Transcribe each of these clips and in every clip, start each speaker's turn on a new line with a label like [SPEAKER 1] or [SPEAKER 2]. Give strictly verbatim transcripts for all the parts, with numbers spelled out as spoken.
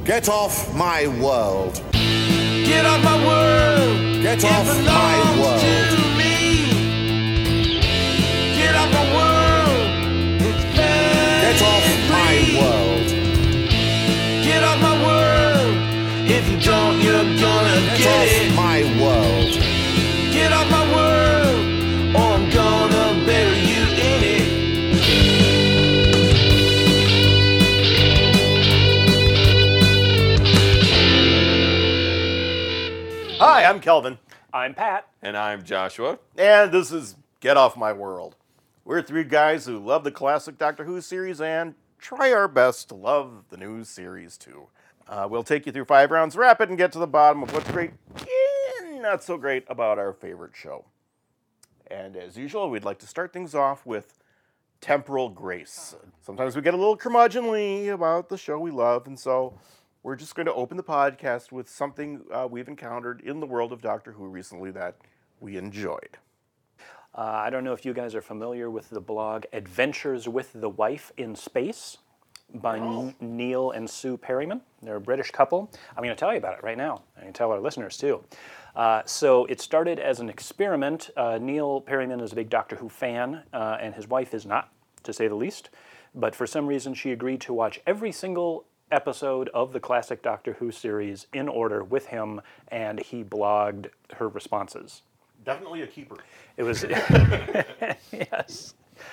[SPEAKER 1] Get off my world.
[SPEAKER 2] Get off my world.
[SPEAKER 1] Get
[SPEAKER 2] It
[SPEAKER 1] off my
[SPEAKER 2] belongs
[SPEAKER 1] world.
[SPEAKER 2] to me. Get off my world. It's
[SPEAKER 1] Get off my
[SPEAKER 2] free.
[SPEAKER 1] world.
[SPEAKER 2] Get off my world. If you don't, you're gonna
[SPEAKER 1] Get
[SPEAKER 2] get
[SPEAKER 1] off
[SPEAKER 2] it.
[SPEAKER 1] my world.
[SPEAKER 2] Get off my world, or I'm gonna bury you in it.
[SPEAKER 3] Hi, I'm Kelvin,
[SPEAKER 4] I'm Pat.
[SPEAKER 5] And I'm Joshua.
[SPEAKER 3] and this is Get Off My World. We're three guys who love the classic Doctor Who series and try our best to love the new series too. Uh, we'll take you through five rounds rapid and get to the bottom of what's great and not so great about our favorite show. And as usual, we'd like to start things off with temporal grace. Sometimes we get a little curmudgeonly about the show we love, and so we're just going to open the podcast with something uh, we've encountered in the world of Doctor Who recently that we enjoyed.
[SPEAKER 4] Uh, I don't know if you guys are familiar with the blog Adventures with the Wife in Space by N- Neil and Sue Perryman. They're a British couple. I'm going to tell you about it right now. I can tell our listeners too. Uh, so it started as an experiment. Uh, Neil Perryman is a big Doctor Who fan, uh, and his wife is not, to say the least. But for some reason, she agreed to watch every single episode of the classic Doctor Who series in order with him, and he blogged her responses.
[SPEAKER 3] Definitely a keeper.
[SPEAKER 4] It was, yes.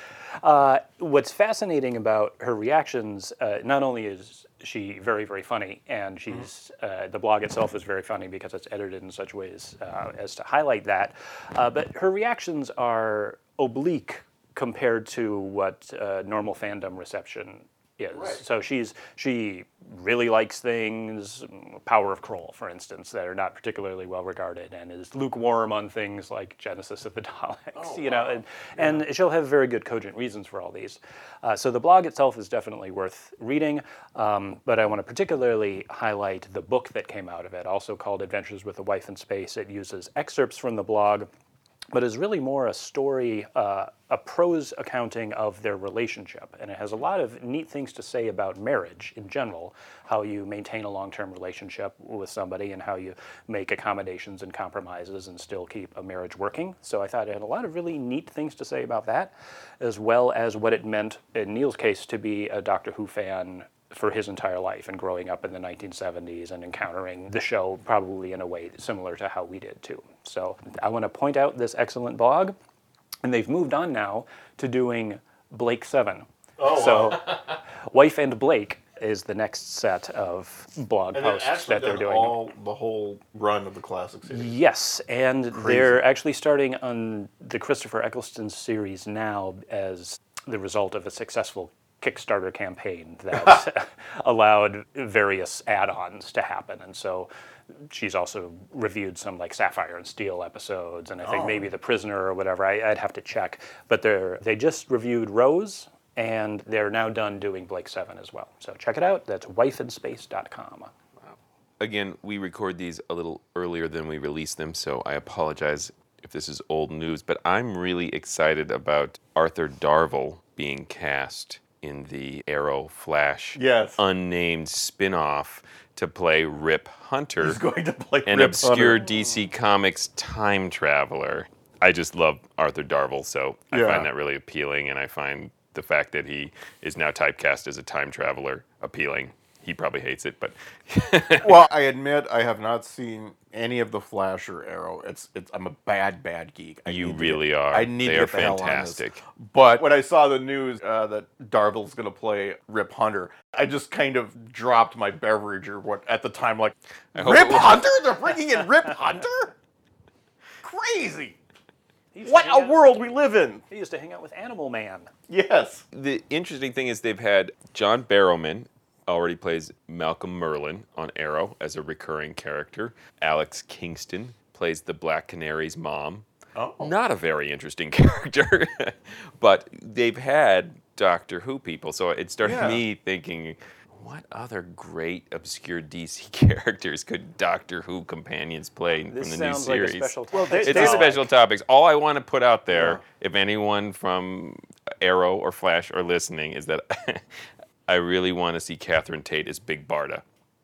[SPEAKER 4] Uh, what's fascinating about her reactions, uh, not only is she very, very funny, and she's uh, the blog itself is very funny because it's edited in such ways uh, as to highlight that, uh, but her reactions are oblique compared to what uh, normal fandom reception is.
[SPEAKER 3] Right.
[SPEAKER 4] So she's she really likes things, Power of Kroll, for instance, that are not particularly well regarded, and is lukewarm on things like Genesis of the Daleks.
[SPEAKER 3] Oh,
[SPEAKER 4] you know,
[SPEAKER 3] wow.
[SPEAKER 4] and, and she'll have very good, cogent reasons for all these. Uh, so the blog itself is definitely worth reading, um, but I want to particularly highlight the book that came out of it, also called Adventures with a Wife in Space. It uses excerpts from the blog, but is really more a story, uh, a prose accounting of their relationship. And it has a lot of neat things to say about marriage in general, how you maintain a long-term relationship with somebody and how you make accommodations and compromises and still keep a marriage working. So I thought it had a lot of really neat things to say about that, as well as what it meant, in Neil's case, to be a Doctor Who fan for his entire life and growing up in the nineteen seventies and encountering the show probably in a way similar to how we did too. So I want to point out this excellent blog, and they've moved on now to doing Blake seven.
[SPEAKER 3] Oh,
[SPEAKER 4] so Wife and Blake is the next set of blog posts that they're doing.
[SPEAKER 3] all the whole run of the classic series.
[SPEAKER 4] Yes, and they're actually starting on the Christopher Eccleston series now as the result of a successful Kickstarter campaign that allowed various add-ons to happen. And so she's also reviewed some like Sapphire and Steel episodes, and I think
[SPEAKER 3] Oh.
[SPEAKER 4] maybe The Prisoner or whatever. I, I'd have to check. But they're they just reviewed Rose, and they're now done doing Blake seven as well. So check it out. That's wife in space dot com.
[SPEAKER 5] Again, we record these a little earlier than we release them, so I apologize if this is old news, but I'm really excited about Arthur Darvill being cast in the Arrow Flash
[SPEAKER 3] Yes.
[SPEAKER 5] unnamed spin-off to play Rip Hunter,
[SPEAKER 3] He's going to play
[SPEAKER 5] an
[SPEAKER 3] Rip
[SPEAKER 5] obscure
[SPEAKER 3] Hunter.
[SPEAKER 5] D C Comics time traveler. I just love Arthur Darvill, so I
[SPEAKER 3] Yeah.
[SPEAKER 5] find that really appealing, and I find the fact that he is now typecast as a time traveler appealing. He probably hates it, but
[SPEAKER 3] Well, I admit I have not seen any of the Flash or Arrow. It's, it's I'm a bad, bad geek. I
[SPEAKER 5] you
[SPEAKER 3] need to
[SPEAKER 5] really
[SPEAKER 3] get-
[SPEAKER 5] are.
[SPEAKER 3] I need
[SPEAKER 5] they
[SPEAKER 3] to
[SPEAKER 5] are
[SPEAKER 3] get the hell on this.
[SPEAKER 5] fantastic.
[SPEAKER 3] But when I saw the news uh, that Darvill's going to play Rip Hunter, I just kind of dropped my beverage or what at the time. Like,
[SPEAKER 5] hope
[SPEAKER 3] Rip
[SPEAKER 5] it was-
[SPEAKER 3] Hunter? They're bringing in Rip Hunter? Crazy!
[SPEAKER 4] He used to
[SPEAKER 3] What
[SPEAKER 4] hang
[SPEAKER 3] a
[SPEAKER 4] out-
[SPEAKER 3] world we live in!
[SPEAKER 4] He used to hang out with Animal Man.
[SPEAKER 3] Yes.
[SPEAKER 5] The interesting thing is they've had John Barrowman already plays Malcolm Merlin on Arrow as a recurring character. Alex Kingston plays the Black Canary's mom.
[SPEAKER 3] Oh.
[SPEAKER 5] Not a very interesting character, but they've had Doctor Who people, so it started
[SPEAKER 3] Yeah.
[SPEAKER 5] me thinking, what other great obscure D C characters could Doctor Who companions play
[SPEAKER 4] This
[SPEAKER 5] from the new
[SPEAKER 4] sounds like a
[SPEAKER 5] series?
[SPEAKER 4] special
[SPEAKER 3] Well, they-
[SPEAKER 4] topic.
[SPEAKER 5] It's
[SPEAKER 3] they-
[SPEAKER 5] a special topics. All I want to put out there,
[SPEAKER 3] Yeah.
[SPEAKER 5] if anyone from Arrow or Flash are listening, is that I really want to see Catherine Tate as Big Barda.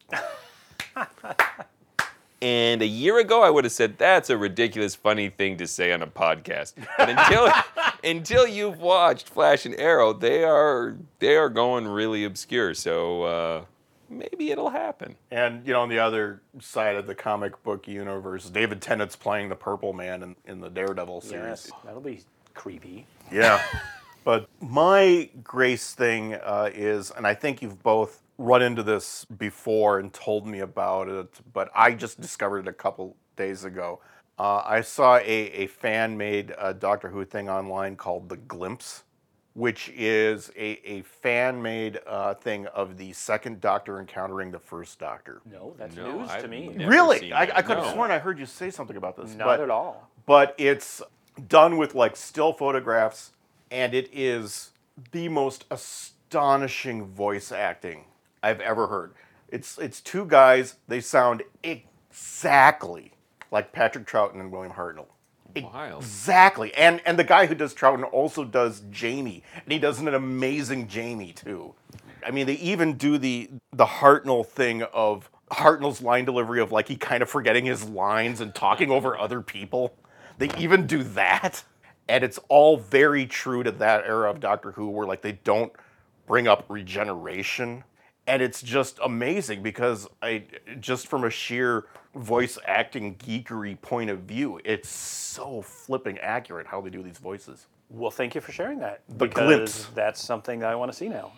[SPEAKER 5] And a year ago, I would have said, that's a ridiculous, funny thing to say on a podcast. But until until you've watched Flash and Arrow, they are they are going really obscure. So uh, maybe it'll happen.
[SPEAKER 3] And, you know, on the other side of the comic book universe, David Tennant's playing the Purple Man in, in the Daredevil series.
[SPEAKER 4] Yes, that'll be creepy.
[SPEAKER 3] Yeah. But my Grace thing uh, is, and I think you've both run into this before and told me about it, but I just discovered it a couple days ago. Uh, I saw a, a fan-made uh, Doctor Who thing online called The Glimpse, which is a, a fan-made uh, thing of the second Doctor encountering the first Doctor.
[SPEAKER 4] No, that's
[SPEAKER 5] No,
[SPEAKER 4] news to
[SPEAKER 5] I've
[SPEAKER 4] me.
[SPEAKER 5] never
[SPEAKER 3] Really?
[SPEAKER 5] seen
[SPEAKER 3] I,
[SPEAKER 5] that.
[SPEAKER 3] I could have
[SPEAKER 5] No.
[SPEAKER 3] sworn I heard you say something about this.
[SPEAKER 4] Not
[SPEAKER 3] but,
[SPEAKER 4] at all.
[SPEAKER 3] But it's done with like still photographs, and it is the most astonishing voice acting I've ever heard. It's it's two guys. They sound exactly like Patrick Troughton and William Hartnell.
[SPEAKER 5] Wild.
[SPEAKER 3] Exactly. And and the guy who does Troughton also does Jamie, and he does an amazing Jamie too. I mean, they even do the the Hartnell thing of Hartnell's line delivery of like he kind of forgetting his lines and talking over other people. They even do that. And it's all very true to that era of Doctor Who where like they don't bring up regeneration. And it's just amazing because I just from a sheer voice acting geekery point of view, it's so flipping accurate how they do these voices.
[SPEAKER 4] Well, thank you for sharing that.
[SPEAKER 3] The
[SPEAKER 4] because
[SPEAKER 3] glimpse.
[SPEAKER 4] that's something that I want to see now.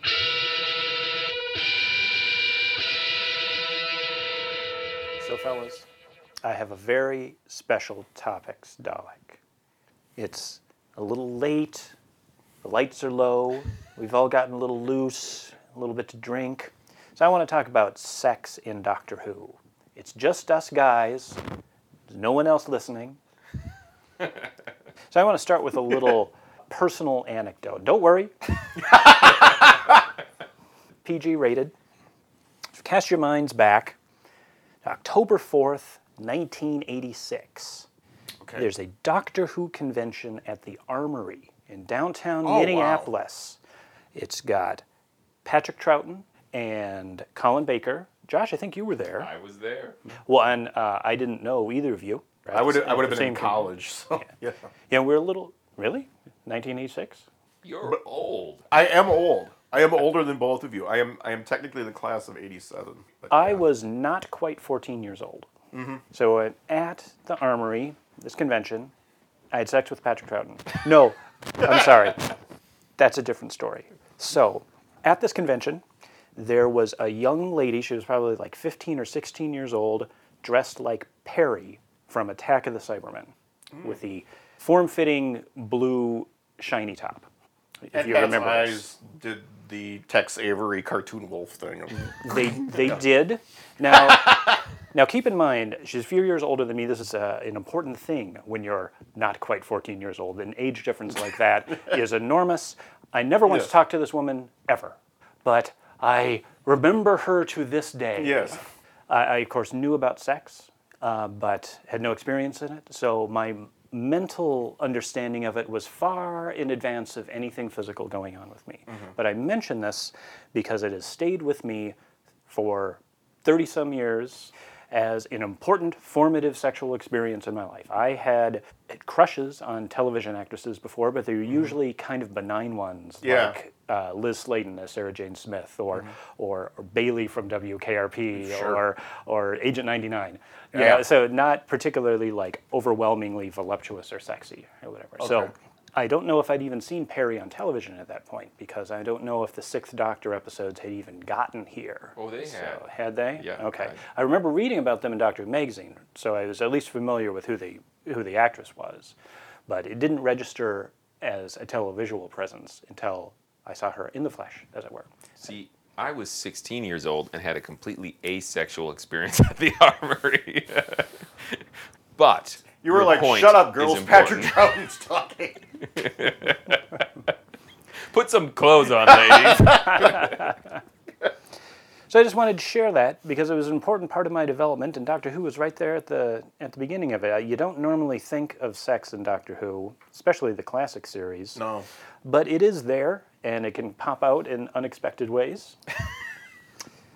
[SPEAKER 4] So, fellas, I have a very special topics, Dalek. It's a little late. The lights are low. We've all gotten a little loose, a little bit to drink. So I want to talk about sex in Doctor Who. It's just us guys. There's no one else listening. So I want to start with a little personal anecdote. Don't worry. P G rated. Cast your minds back to October fourth, nineteen eighty-six.
[SPEAKER 3] Okay.
[SPEAKER 4] There's a Doctor Who convention at the Armory in downtown
[SPEAKER 3] Oh,
[SPEAKER 4] Minneapolis. It's got Patrick Troughton and Colin Baker. Josh, I think you were there.
[SPEAKER 5] I was there.
[SPEAKER 4] Well, and uh, I didn't know either of you. Right?
[SPEAKER 3] I would I
[SPEAKER 4] At
[SPEAKER 3] would have
[SPEAKER 4] the
[SPEAKER 3] been in
[SPEAKER 4] same
[SPEAKER 3] college. So, yeah.
[SPEAKER 4] Yeah, we're a little, really? nineteen eighty-six?
[SPEAKER 5] You're old.
[SPEAKER 3] I am old. I am older than both of you. I am I am technically the class of eighty-seven. But
[SPEAKER 4] I
[SPEAKER 3] yeah.
[SPEAKER 4] was not quite fourteen years old. Mm-hmm. So uh, at the Armory, this convention, I had sex with Patrick Troughton. No, I'm sorry. That's a different story. So at this convention, there was a young lady, she was probably like fifteen or sixteen years old, dressed like Perry from Attack of the Cybermen, mm. with the form-fitting blue shiny top. If
[SPEAKER 3] and
[SPEAKER 4] you
[SPEAKER 3] Pat's
[SPEAKER 4] remember
[SPEAKER 3] eyes
[SPEAKER 4] this.
[SPEAKER 3] did the Tex Avery cartoon wolf thing.
[SPEAKER 4] They they did. Now, now keep in mind, she's a few years older than me. This is a, an important thing when you're not quite fourteen years old. An age difference like that is enormous. I never once
[SPEAKER 3] Yes.
[SPEAKER 4] talked to this woman, ever. But I remember her to this day.
[SPEAKER 3] Yes.
[SPEAKER 4] I, I of course, knew about sex, uh, but had no experience in it. So my mental understanding of it was far in advance of anything physical going on with me. Mm-hmm. But I mention this because it has stayed with me for thirty-some years as an important formative sexual experience in my life. I had crushes on television actresses before, but they were usually kind of benign ones,
[SPEAKER 3] Yeah.
[SPEAKER 4] like uh, Liz Sladen as Sarah Jane Smith, or, mm-hmm. or or Bailey from W K R P,
[SPEAKER 3] Sure.
[SPEAKER 4] or or Agent ninety-nine.
[SPEAKER 3] Yeah.
[SPEAKER 4] Uh, so not particularly like overwhelmingly voluptuous or sexy or whatever. So
[SPEAKER 3] Okay.
[SPEAKER 4] I don't know if I'd even seen Perry on television at that point, because I don't know if the Sixth Doctor episodes had even gotten here.
[SPEAKER 5] Oh, they
[SPEAKER 4] So,
[SPEAKER 5] had.
[SPEAKER 4] had they?
[SPEAKER 5] Yeah,
[SPEAKER 4] Okay.
[SPEAKER 5] I-
[SPEAKER 4] I remember reading about them in Doctor Who magazine, so I was at least familiar with who the who the actress was, but it didn't register as a televisual presence until I saw her in the flesh, as it were.
[SPEAKER 5] See, I was sixteen years old and had a completely asexual experience at the Armory. But
[SPEAKER 3] You were
[SPEAKER 5] your
[SPEAKER 3] like,
[SPEAKER 5] point
[SPEAKER 3] shut up,
[SPEAKER 5] is
[SPEAKER 3] girls. Patrick
[SPEAKER 5] important.
[SPEAKER 3] Troughton's talking.
[SPEAKER 5] Put some clothes on, ladies.
[SPEAKER 4] So I just wanted to share that because it was an important part of my development, and Doctor Who was right there at the at the beginning of it. You don't normally think of sex in Doctor Who, especially the classic series.
[SPEAKER 3] No.
[SPEAKER 4] But it is there, and it can pop out in unexpected ways.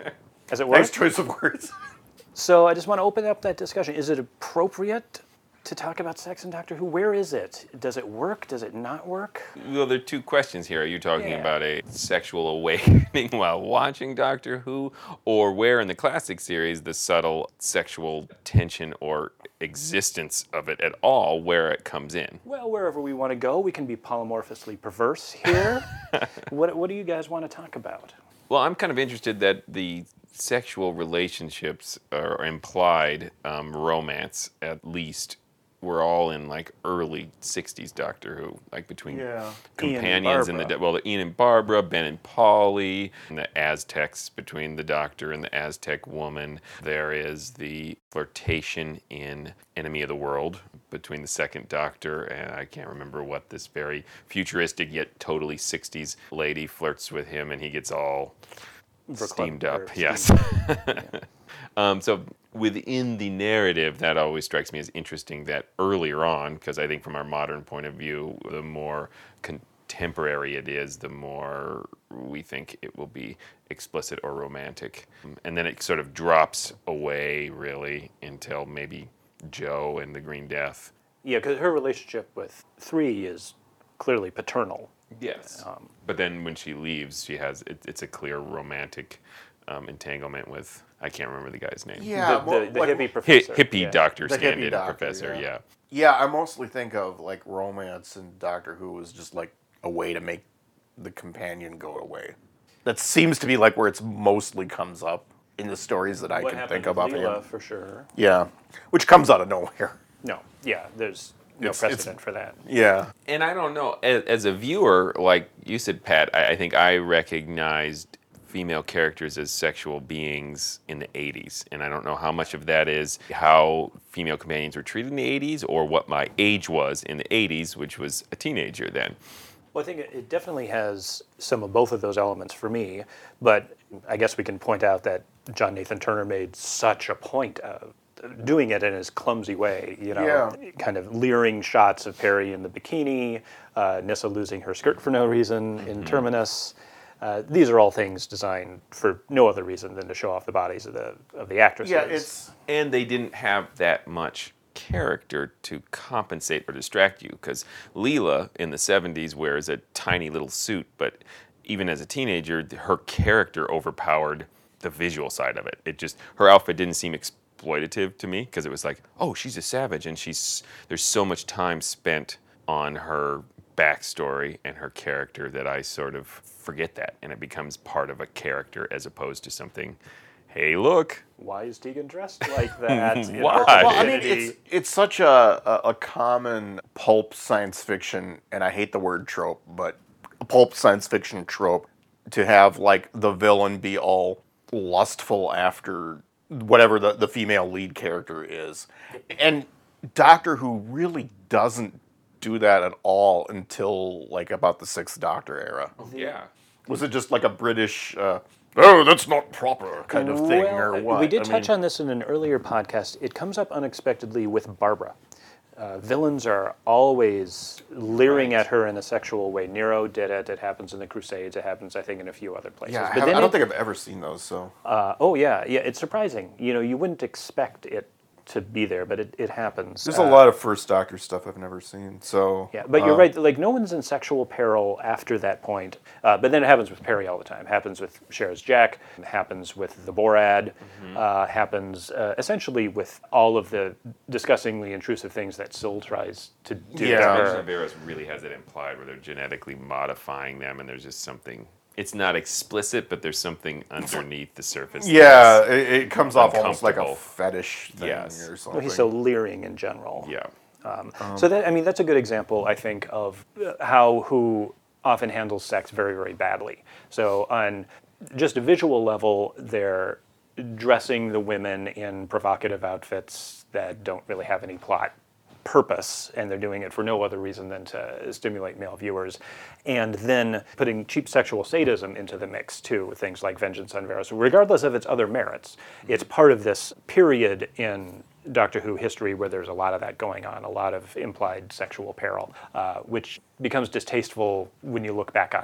[SPEAKER 4] As it were.
[SPEAKER 3] Nice choice of words.
[SPEAKER 4] So I just want to open up that discussion. Is it appropriate to talk about sex in Doctor Who? Where is it? Does it work? Does it not work?
[SPEAKER 5] Well, there are two questions here. Are you talking
[SPEAKER 4] Yeah.
[SPEAKER 5] about a sexual awakening while watching Doctor Who, or where in the classic series the subtle sexual tension or existence of it at all, where it comes in?
[SPEAKER 4] Well, wherever we want to go, we can be polymorphously perverse here. what, what do you guys want to talk about?
[SPEAKER 5] Well, I'm kind of interested that the sexual relationships or implied um, romance, at least, were all in like early sixties Doctor Who, like between
[SPEAKER 3] Yeah.
[SPEAKER 5] companions
[SPEAKER 4] Ian and
[SPEAKER 5] and the
[SPEAKER 4] Barbara.
[SPEAKER 5] well, the Ian and Barbara, Ben and Polly, and the Aztecs between the Doctor and the Aztec woman. There is the flirtation in Enemy of the World between the second Doctor and I can't remember what this very futuristic yet totally sixties lady flirts with him, and he gets all steamed
[SPEAKER 4] Verklempt- or
[SPEAKER 5] up. Yes.
[SPEAKER 4] steamed-
[SPEAKER 5] Um, so within the narrative, that always strikes me as interesting that earlier on, because I think from our modern point of view, the more contemporary it is, the more we think it will be explicit or romantic. And then it sort of drops away, really, until maybe Joe and the Green Death.
[SPEAKER 4] Yeah, because her relationship with Three is clearly paternal.
[SPEAKER 5] Yes. But then when she leaves, she has it, it's a clear romantic um, entanglement with, I can't remember the guy's name.
[SPEAKER 3] Yeah,
[SPEAKER 4] the
[SPEAKER 3] well,
[SPEAKER 4] the, the
[SPEAKER 3] like,
[SPEAKER 4] hippie
[SPEAKER 5] Hi-
[SPEAKER 4] professor.
[SPEAKER 5] hippie
[SPEAKER 4] yeah.
[SPEAKER 5] doctor
[SPEAKER 3] The hippie
[SPEAKER 5] stand-in
[SPEAKER 3] doctor,
[SPEAKER 5] professor,
[SPEAKER 3] yeah.
[SPEAKER 5] yeah.
[SPEAKER 3] Yeah, I mostly think of like romance in Doctor Who as just like a way to make the companion go away. That seems to be like where it's mostly comes up in the stories that I
[SPEAKER 4] What
[SPEAKER 3] can
[SPEAKER 4] happened
[SPEAKER 3] think of
[SPEAKER 4] with
[SPEAKER 3] offhand.
[SPEAKER 4] Leela, for sure.
[SPEAKER 3] Yeah, which comes out of nowhere.
[SPEAKER 4] No, yeah, there's no
[SPEAKER 3] It's- it's-
[SPEAKER 4] precedent for that.
[SPEAKER 3] Yeah.
[SPEAKER 5] And I don't know, as, as a viewer, like you said, Pat, I, I think I recognized female characters as sexual beings in the eighties. And I don't know how much of that is how female companions were treated in the eighties or what my age was in the eighties, which was a teenager then.
[SPEAKER 4] Well, I think it it definitely has some of both of those elements for me, but I guess we can point out that John Nathan Turner made such a point of doing it in his clumsy way, you know,
[SPEAKER 3] Yeah.
[SPEAKER 4] kind of leering shots of Perry in the bikini, uh, Nyssa losing her skirt for no reason in Terminus. Uh, these are all things designed for no other reason than to show off the bodies of the of the actresses.
[SPEAKER 3] Yeah, it's
[SPEAKER 5] And they didn't have that much character to compensate or distract you, because Leela in the seventies wears a tiny little suit, but even as a teenager, her character overpowered the visual side of it. It just, her outfit didn't seem exploitative to me, because it was like, oh, she's a savage, and she's there's so much time spent on her backstory and her character that I sort of forget that, and it becomes part of a character as opposed to something, hey, look.
[SPEAKER 4] Why is Tegan dressed like that? in
[SPEAKER 5] Why?
[SPEAKER 4] her
[SPEAKER 5] Well,
[SPEAKER 3] Well, I mean,
[SPEAKER 4] femininity?
[SPEAKER 3] it's it's such a, a a common pulp science fiction, and I hate the word trope, but a pulp science fiction trope to have like the villain be all lustful after whatever the, the female lead character is, and Doctor Who really doesn't do that at all until like about the Sixth Doctor era.
[SPEAKER 5] Yeah.
[SPEAKER 3] Was it just like a British? Uh, oh, that's not proper kind of thing,
[SPEAKER 4] Well,
[SPEAKER 3] or what?
[SPEAKER 4] We did
[SPEAKER 3] I
[SPEAKER 4] touch
[SPEAKER 3] mean-
[SPEAKER 4] on this in an earlier podcast. It comes up unexpectedly with Barbara. Uh, villains are always leering at her in a sexual way. Nero did it. It happens in the Crusades. It happens, I think, in a few other places.
[SPEAKER 3] Yeah, I,
[SPEAKER 4] But
[SPEAKER 3] haven't-
[SPEAKER 4] then
[SPEAKER 3] I don't
[SPEAKER 4] it-
[SPEAKER 3] think I've ever seen those. So
[SPEAKER 4] Uh, oh yeah, yeah. It's surprising. You know, you wouldn't expect it to be there, but it, it happens.
[SPEAKER 3] there's
[SPEAKER 4] Uh,
[SPEAKER 3] a lot of First Doctor stuff I've never seen. So
[SPEAKER 4] Yeah, but you're
[SPEAKER 3] uh,
[SPEAKER 4] right. Like no one's in sexual peril after that point. Uh, but then it happens with Perry all the time. Happens with Cher's Jack. Happens with the Borad. Uh, happens uh, essentially with all of the disgustingly intrusive things that Syl tries to do
[SPEAKER 3] Yeah.
[SPEAKER 4] to
[SPEAKER 5] Invention
[SPEAKER 4] her.
[SPEAKER 5] of Eros really has it implied where they're genetically modifying them, and there's just something. It's not explicit, but there's something underneath the surface.
[SPEAKER 3] Yeah,
[SPEAKER 5] that's-
[SPEAKER 3] it, it comes off almost like a
[SPEAKER 5] uncomfortable.
[SPEAKER 3] fetish thing
[SPEAKER 5] Yes.
[SPEAKER 3] or
[SPEAKER 4] Well,
[SPEAKER 3] something.
[SPEAKER 4] he's so leering in general.
[SPEAKER 5] Yeah.
[SPEAKER 4] Um, so that I mean, that's a good example, I think, of uh, how who often handles sex very, very badly. So on just a visual level, they're dressing the women in provocative outfits that don't really have any plot purpose, and they're doing it for no other reason than to stimulate male viewers, and then putting cheap sexual sadism into the mix too, with things like Vengeance on Varys. Regardless of its other merits, it's part of this period in Doctor Who history where there's a lot of that going on, a lot of implied sexual peril, uh, which becomes distasteful when you look back on it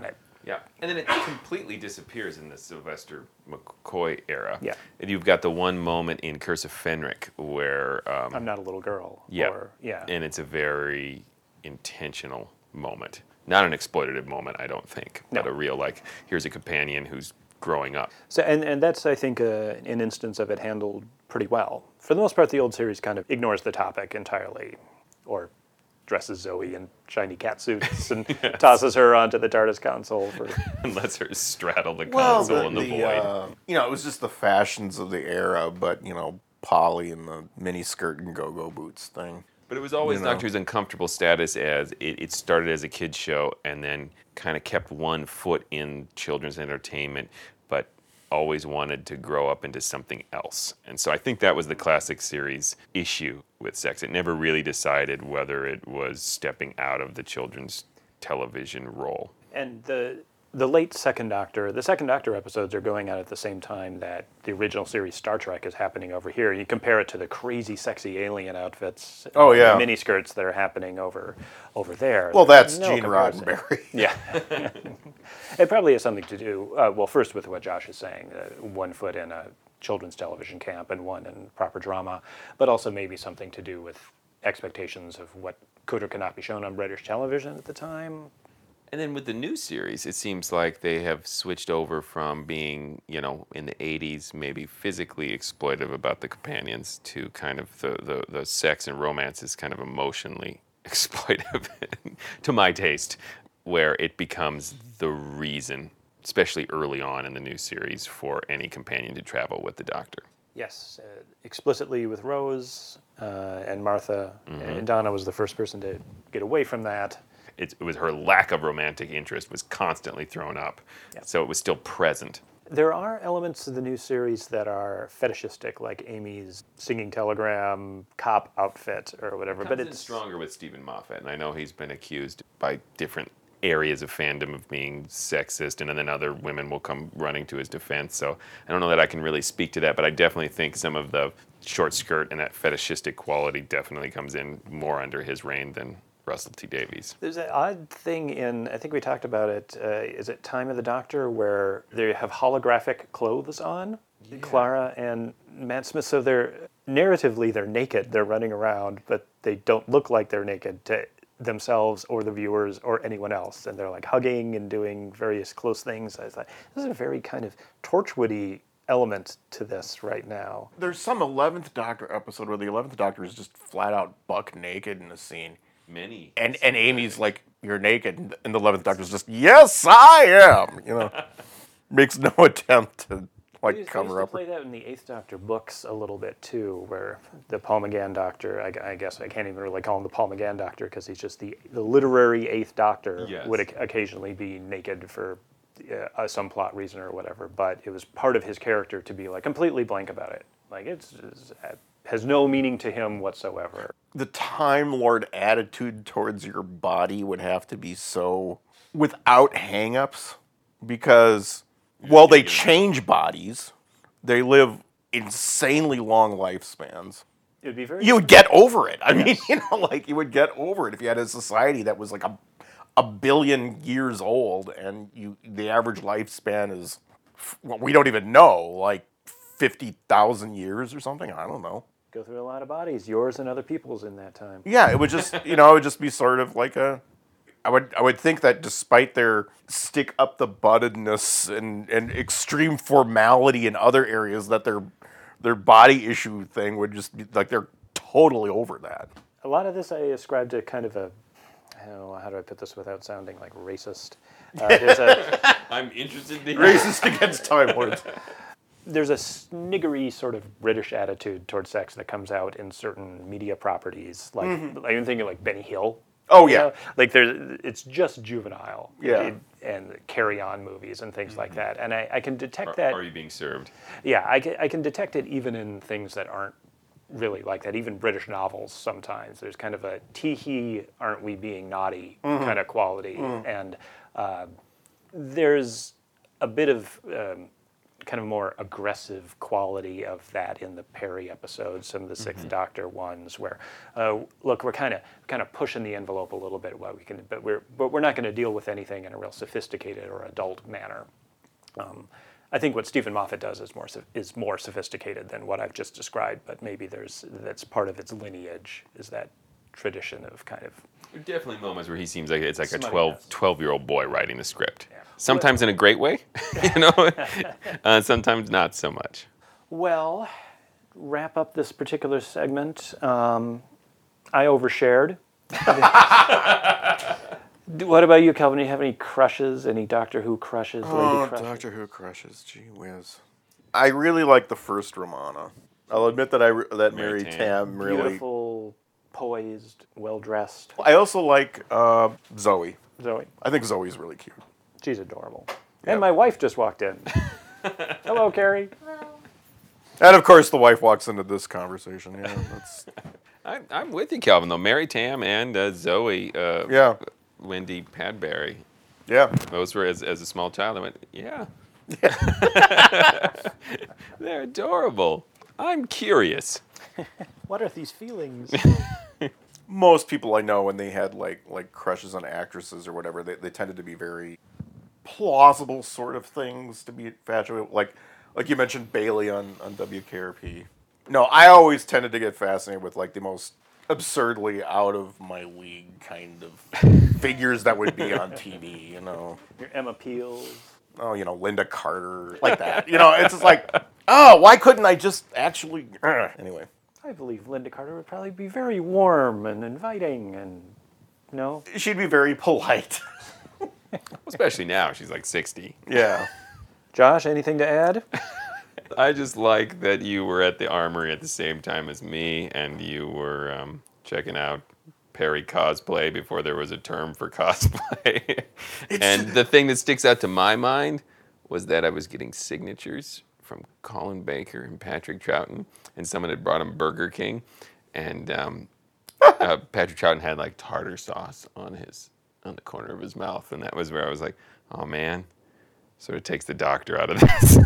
[SPEAKER 5] Yeah, and then it completely disappears in the Sylvester McCoy era.
[SPEAKER 4] Yeah.
[SPEAKER 5] And you've got the one moment in Curse of Fenric where... Um,
[SPEAKER 4] I'm not a little girl.
[SPEAKER 5] yeah,
[SPEAKER 4] Or, yeah.
[SPEAKER 5] and it's a very intentional moment. Not an exploitative moment, I don't think,
[SPEAKER 4] No.
[SPEAKER 5] but a real, like, here's a companion who's growing up.
[SPEAKER 4] So, and, and that's, I think, uh, an instance of it handled pretty well. For the most part, the old series kind of ignores the topic entirely, or dresses Zoe in shiny cat suits and
[SPEAKER 5] Yes.
[SPEAKER 4] tosses her onto the TARDIS console. For,
[SPEAKER 5] And lets her straddle the
[SPEAKER 3] Well,
[SPEAKER 5] console
[SPEAKER 3] the,
[SPEAKER 5] in the,
[SPEAKER 3] the,
[SPEAKER 5] void.
[SPEAKER 3] uh, you know, it was just the fashions of the era, but, you know, Polly and the mini skirt and go-go boots thing.
[SPEAKER 5] But it was always
[SPEAKER 3] you know.
[SPEAKER 5] Doctor Who's uncomfortable status as it, it started as a kid's show and then kind of kept one foot in children's entertainment, but always wanted to grow up into something else. And so I think that was the classic series issue with sex. It never really decided whether it was stepping out of the children's television role.
[SPEAKER 4] and the the late Second Doctor, the Second Doctor episodes are going out at the same time that the original series Star Trek is happening over here. You compare it to the crazy, sexy alien outfits,
[SPEAKER 3] Oh,
[SPEAKER 4] and
[SPEAKER 3] yeah.
[SPEAKER 4] miniskirts that are happening over over there.
[SPEAKER 3] Well, that's
[SPEAKER 4] No
[SPEAKER 3] Gene
[SPEAKER 4] comparison.
[SPEAKER 3] Roddenberry.
[SPEAKER 4] Yeah. It probably has something to do, uh, well, first with what Josh is saying, uh, one foot in a children's television camp and one in proper drama, but also maybe something to do with expectations of what could or could not be shown on British television at the time.
[SPEAKER 5] And then with the new series, it seems like they have switched over from being, you know, in the eighties, maybe physically exploitive about the companions to kind of the, the, the sex and romance is kind of emotionally exploitive, to my taste, where it becomes the reason, especially early on in the new series, for any companion to travel with the Doctor.
[SPEAKER 4] Yes, uh, explicitly with Rose uh, and Martha. And Donna was the first person to get away from that.
[SPEAKER 5] It, it was her lack of romantic interest was constantly thrown up,
[SPEAKER 4] Yeah.
[SPEAKER 5] so it was still present.
[SPEAKER 4] There are elements of the new series that are fetishistic, like Amy's singing telegram cop outfit or whatever.
[SPEAKER 5] Comes
[SPEAKER 4] But
[SPEAKER 5] in
[SPEAKER 4] it's
[SPEAKER 5] stronger with Stephen Moffat, and I know he's been accused by different areas of fandom of being sexist, and then other women will come running to his defense. So I don't know that I can really speak to that, but I definitely think some of the short skirt and that fetishistic quality definitely comes in more under his reign than Russell T Davies.
[SPEAKER 4] There's an odd thing in, I think we talked about it, uh, is it Time of the Doctor, where they have holographic clothes on, Clara and Matt Smith. So they're, narratively, they're naked, they're running around, but they don't look like they're naked to themselves or the viewers or anyone else. And they're like hugging and doing various close things. I thought, this is a very kind of Torchwoody element to this right now.
[SPEAKER 3] There's some eleventh Doctor episode where the eleventh Doctor is just flat out buck naked in a scene.
[SPEAKER 5] Many.
[SPEAKER 3] And and Amy's like, "You're naked," and the eleventh Doctor's just, "Yes, I am." You know, makes no attempt to like
[SPEAKER 4] They used,
[SPEAKER 3] cover
[SPEAKER 4] they used
[SPEAKER 3] up.
[SPEAKER 4] to play that in the Eighth Doctor books a little bit too, where the Paul McGann Doctor, I, I guess I can't even really call him the Paul McGann Doctor because he's just the, the literary Eighth Doctor,
[SPEAKER 5] Yes.
[SPEAKER 4] would oc- occasionally be naked for uh, some plot reason or whatever, but it was part of his character to be like completely blank about it. Like it's, it's it has no meaning to him whatsoever.
[SPEAKER 3] The Time Lord attitude towards your body would have to be so without hang-ups, because while they change bodies, they live insanely long lifespans.
[SPEAKER 4] It would be very
[SPEAKER 3] You would get over it. I mean, you know, like you would get over it if you had a society that was like a a billion years old, and you the average lifespan is, well, we don't even know, like fifty thousand years or something. I don't know.
[SPEAKER 4] go through a lot of bodies, yours and other people's in that time.
[SPEAKER 3] Yeah, it would just, you know, it would just be sort of like a. I would, I would think that despite their stick up the buttedness and, and extreme formality in other areas, that their their body issue thing would just be like they're totally over that.
[SPEAKER 4] A lot of this I ascribe to kind of a, I don't know, how do I put this without sounding like racist? Uh, there's a
[SPEAKER 5] I'm interested in
[SPEAKER 3] Racist against Time Lords.
[SPEAKER 4] there's a sniggery sort of British attitude towards sex that comes out in certain media properties. Like I'm even thinking like Benny Hill.
[SPEAKER 3] Oh
[SPEAKER 4] you
[SPEAKER 3] yeah.
[SPEAKER 4] know? Like there's, it's just juvenile.
[SPEAKER 3] Yeah.
[SPEAKER 4] It- and Carry On movies and things like that. And I, I can detect
[SPEAKER 5] Are,
[SPEAKER 4] that.
[SPEAKER 5] are you being served?
[SPEAKER 4] Yeah, I can, I can detect it even in things that aren't really like that. Even British novels sometimes. There's kind of a tee-hee, aren't we being naughty kind of quality. And uh, there's a bit of um, kind of more aggressive quality of that in the Perry episodes, some of the Sixth
[SPEAKER 5] Mm-hmm.
[SPEAKER 4] Doctor ones, where uh, look, we're kind of kind of pushing the envelope a little bit what we can, but we're but we're not going to deal with anything in a real sophisticated or adult manner. Um, I think what Stephen Moffat does is more soph- is more sophisticated than what I've just described, but maybe there's that's part of its lineage is that tradition of kind of
[SPEAKER 5] There are definitely moments where he seems like it's like a
[SPEAKER 4] Smuttiness.
[SPEAKER 5] twelve, twelve-year-old boy writing the script. Sometimes in a great way, you know, uh, sometimes not so much.
[SPEAKER 4] well, wrap up this particular segment. Um, I overshared. Do- what about you, Kelvin? Do you have any crushes? Any Doctor Who crushes? Lady
[SPEAKER 3] Oh,
[SPEAKER 4] crushes?
[SPEAKER 3] Doctor Who crushes. Gee whiz. I really like the first Romana. I'll admit that I re- that
[SPEAKER 5] Mary
[SPEAKER 3] Mary
[SPEAKER 5] Tam.
[SPEAKER 3] Tam really.
[SPEAKER 4] Beautiful, poised, well dressed.
[SPEAKER 3] I also like uh, Zoe.
[SPEAKER 4] Zoe,
[SPEAKER 3] I think Zoe's really cute.
[SPEAKER 4] she's adorable.
[SPEAKER 3] Yeah.
[SPEAKER 4] And my wife just walked in. Hello, Carrie.
[SPEAKER 3] And of course, the wife walks into this conversation. Yeah, that's
[SPEAKER 5] I'm, I'm with you, Calvin, though. Mary Tam and uh, Zoe, uh,
[SPEAKER 3] yeah,
[SPEAKER 5] Wendy Padbury,
[SPEAKER 3] yeah.
[SPEAKER 5] those were, as, as a small child, I went, yeah. They're adorable. I'm curious.
[SPEAKER 4] What are these feelings?
[SPEAKER 3] Most people I know, when they had like like crushes on actresses or whatever, they, they tended to be very plausible sort of things to be infatuated. Like like you mentioned Bailey on, on W K R P. No, I always tended to get fascinated with like the most absurdly out of my league kind of figures that would be on T V. You know,
[SPEAKER 4] Your Emma Peels.
[SPEAKER 3] oh, you know, Linda Carter, like that. You know, it's just like, oh, why couldn't I just actually? Uh, anyway.
[SPEAKER 4] I believe Linda Carter would probably be very warm and inviting and, no?
[SPEAKER 3] She'd be very polite.
[SPEAKER 5] Especially now, she's like sixty.
[SPEAKER 3] Yeah.
[SPEAKER 4] Josh, anything to add?
[SPEAKER 5] I just like that you were at the Armory at the same time as me, and you were um, checking out Perry cosplay before there was a term for cosplay. And the thing that sticks out to my mind was that I was getting signatures from Colin Baker and Patrick Troughton, and someone had brought him Burger King, and um, uh, Patrick Troughton had like tartar sauce on his on the corner of his mouth, and that was where I was like, oh man, sort of takes the Doctor out of this.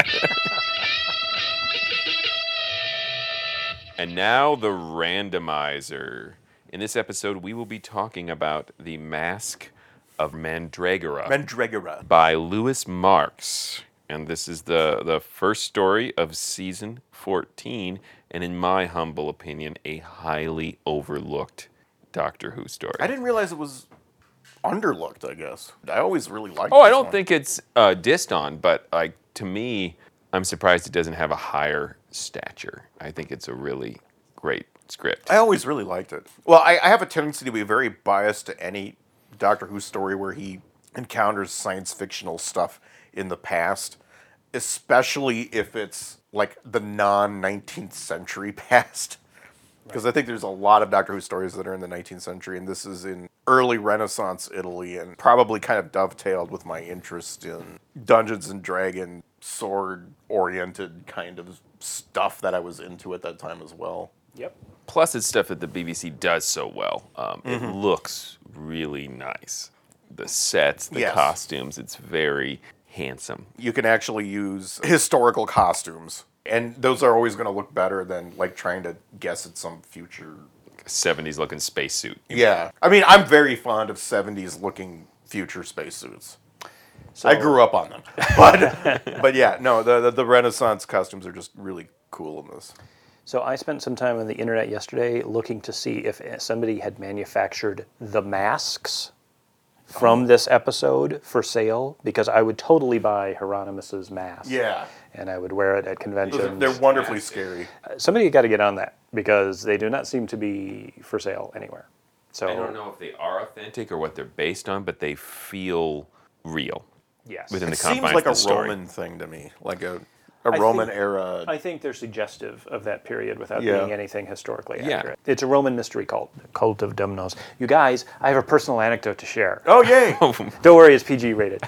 [SPEAKER 5] And now the randomizer. In this episode, we will be talking about The Mask of Mandragora
[SPEAKER 3] Mandragora.
[SPEAKER 5] by Lewis Marks. And this is the, the first story of season fourteen, and in my humble opinion, a highly overlooked Doctor Who story.
[SPEAKER 3] I didn't realize it was underlooked, I guess. I always really liked
[SPEAKER 5] Oh, I
[SPEAKER 3] this
[SPEAKER 5] don't
[SPEAKER 3] one.
[SPEAKER 5] think it's uh, dissed on, but like to me, I'm surprised it doesn't have a higher stature. I think it's a really great script.
[SPEAKER 3] I always really liked it. Well, I, I have a tendency to be very biased to any Doctor Who story where he encounters science fictional stuff in the past, especially if it's like the non-nineteenth century past. Because I think there's a lot of Doctor Who stories that are in the nineteenth century, and this is in early Renaissance Italy, and probably kind of dovetailed with my interest in Dungeons and Dragons, sword-oriented kind of stuff that I was into at that time as well.
[SPEAKER 4] Yep.
[SPEAKER 5] Plus, it's stuff that the B B C does so well. Um,
[SPEAKER 3] Mm-hmm.
[SPEAKER 5] It looks really nice. The sets, the
[SPEAKER 3] Yes.
[SPEAKER 5] costumes, it's very handsome.
[SPEAKER 3] You can actually use historical costumes, and those are always going to look better than like trying to guess at some future.
[SPEAKER 5] seventies looking spacesuit.
[SPEAKER 3] Yeah, I mean, I'm very fond of seventies looking future spacesuits.
[SPEAKER 4] So,
[SPEAKER 3] I grew up on them, but but yeah, no, the, the the Renaissance costumes are just really cool in this.
[SPEAKER 4] So I spent some time on the internet yesterday looking to see if somebody had manufactured the masks from this episode for sale, because I would totally buy Hieronymus's mask.
[SPEAKER 3] Yeah,
[SPEAKER 4] And I would wear it at conventions.
[SPEAKER 3] they're wonderfully scary.
[SPEAKER 4] Somebody got to get on that, because they do not seem to be for sale anywhere. So
[SPEAKER 5] I don't know if they are authentic or what they're based on, but they feel real
[SPEAKER 4] Yes.
[SPEAKER 5] within the
[SPEAKER 3] It
[SPEAKER 5] confines
[SPEAKER 3] seems like
[SPEAKER 5] of
[SPEAKER 3] a
[SPEAKER 5] the story.
[SPEAKER 3] Roman thing to me, like a a
[SPEAKER 4] I
[SPEAKER 3] Roman
[SPEAKER 4] think-
[SPEAKER 3] era.
[SPEAKER 4] I think they're suggestive of that period without
[SPEAKER 3] Yeah.
[SPEAKER 4] being anything historically
[SPEAKER 5] Yeah.
[SPEAKER 4] accurate. It's a Roman mystery cult, cult of Dumnos. You guys, I have a personal anecdote to share.
[SPEAKER 3] Oh yay!
[SPEAKER 4] Don't worry, it's P G rated.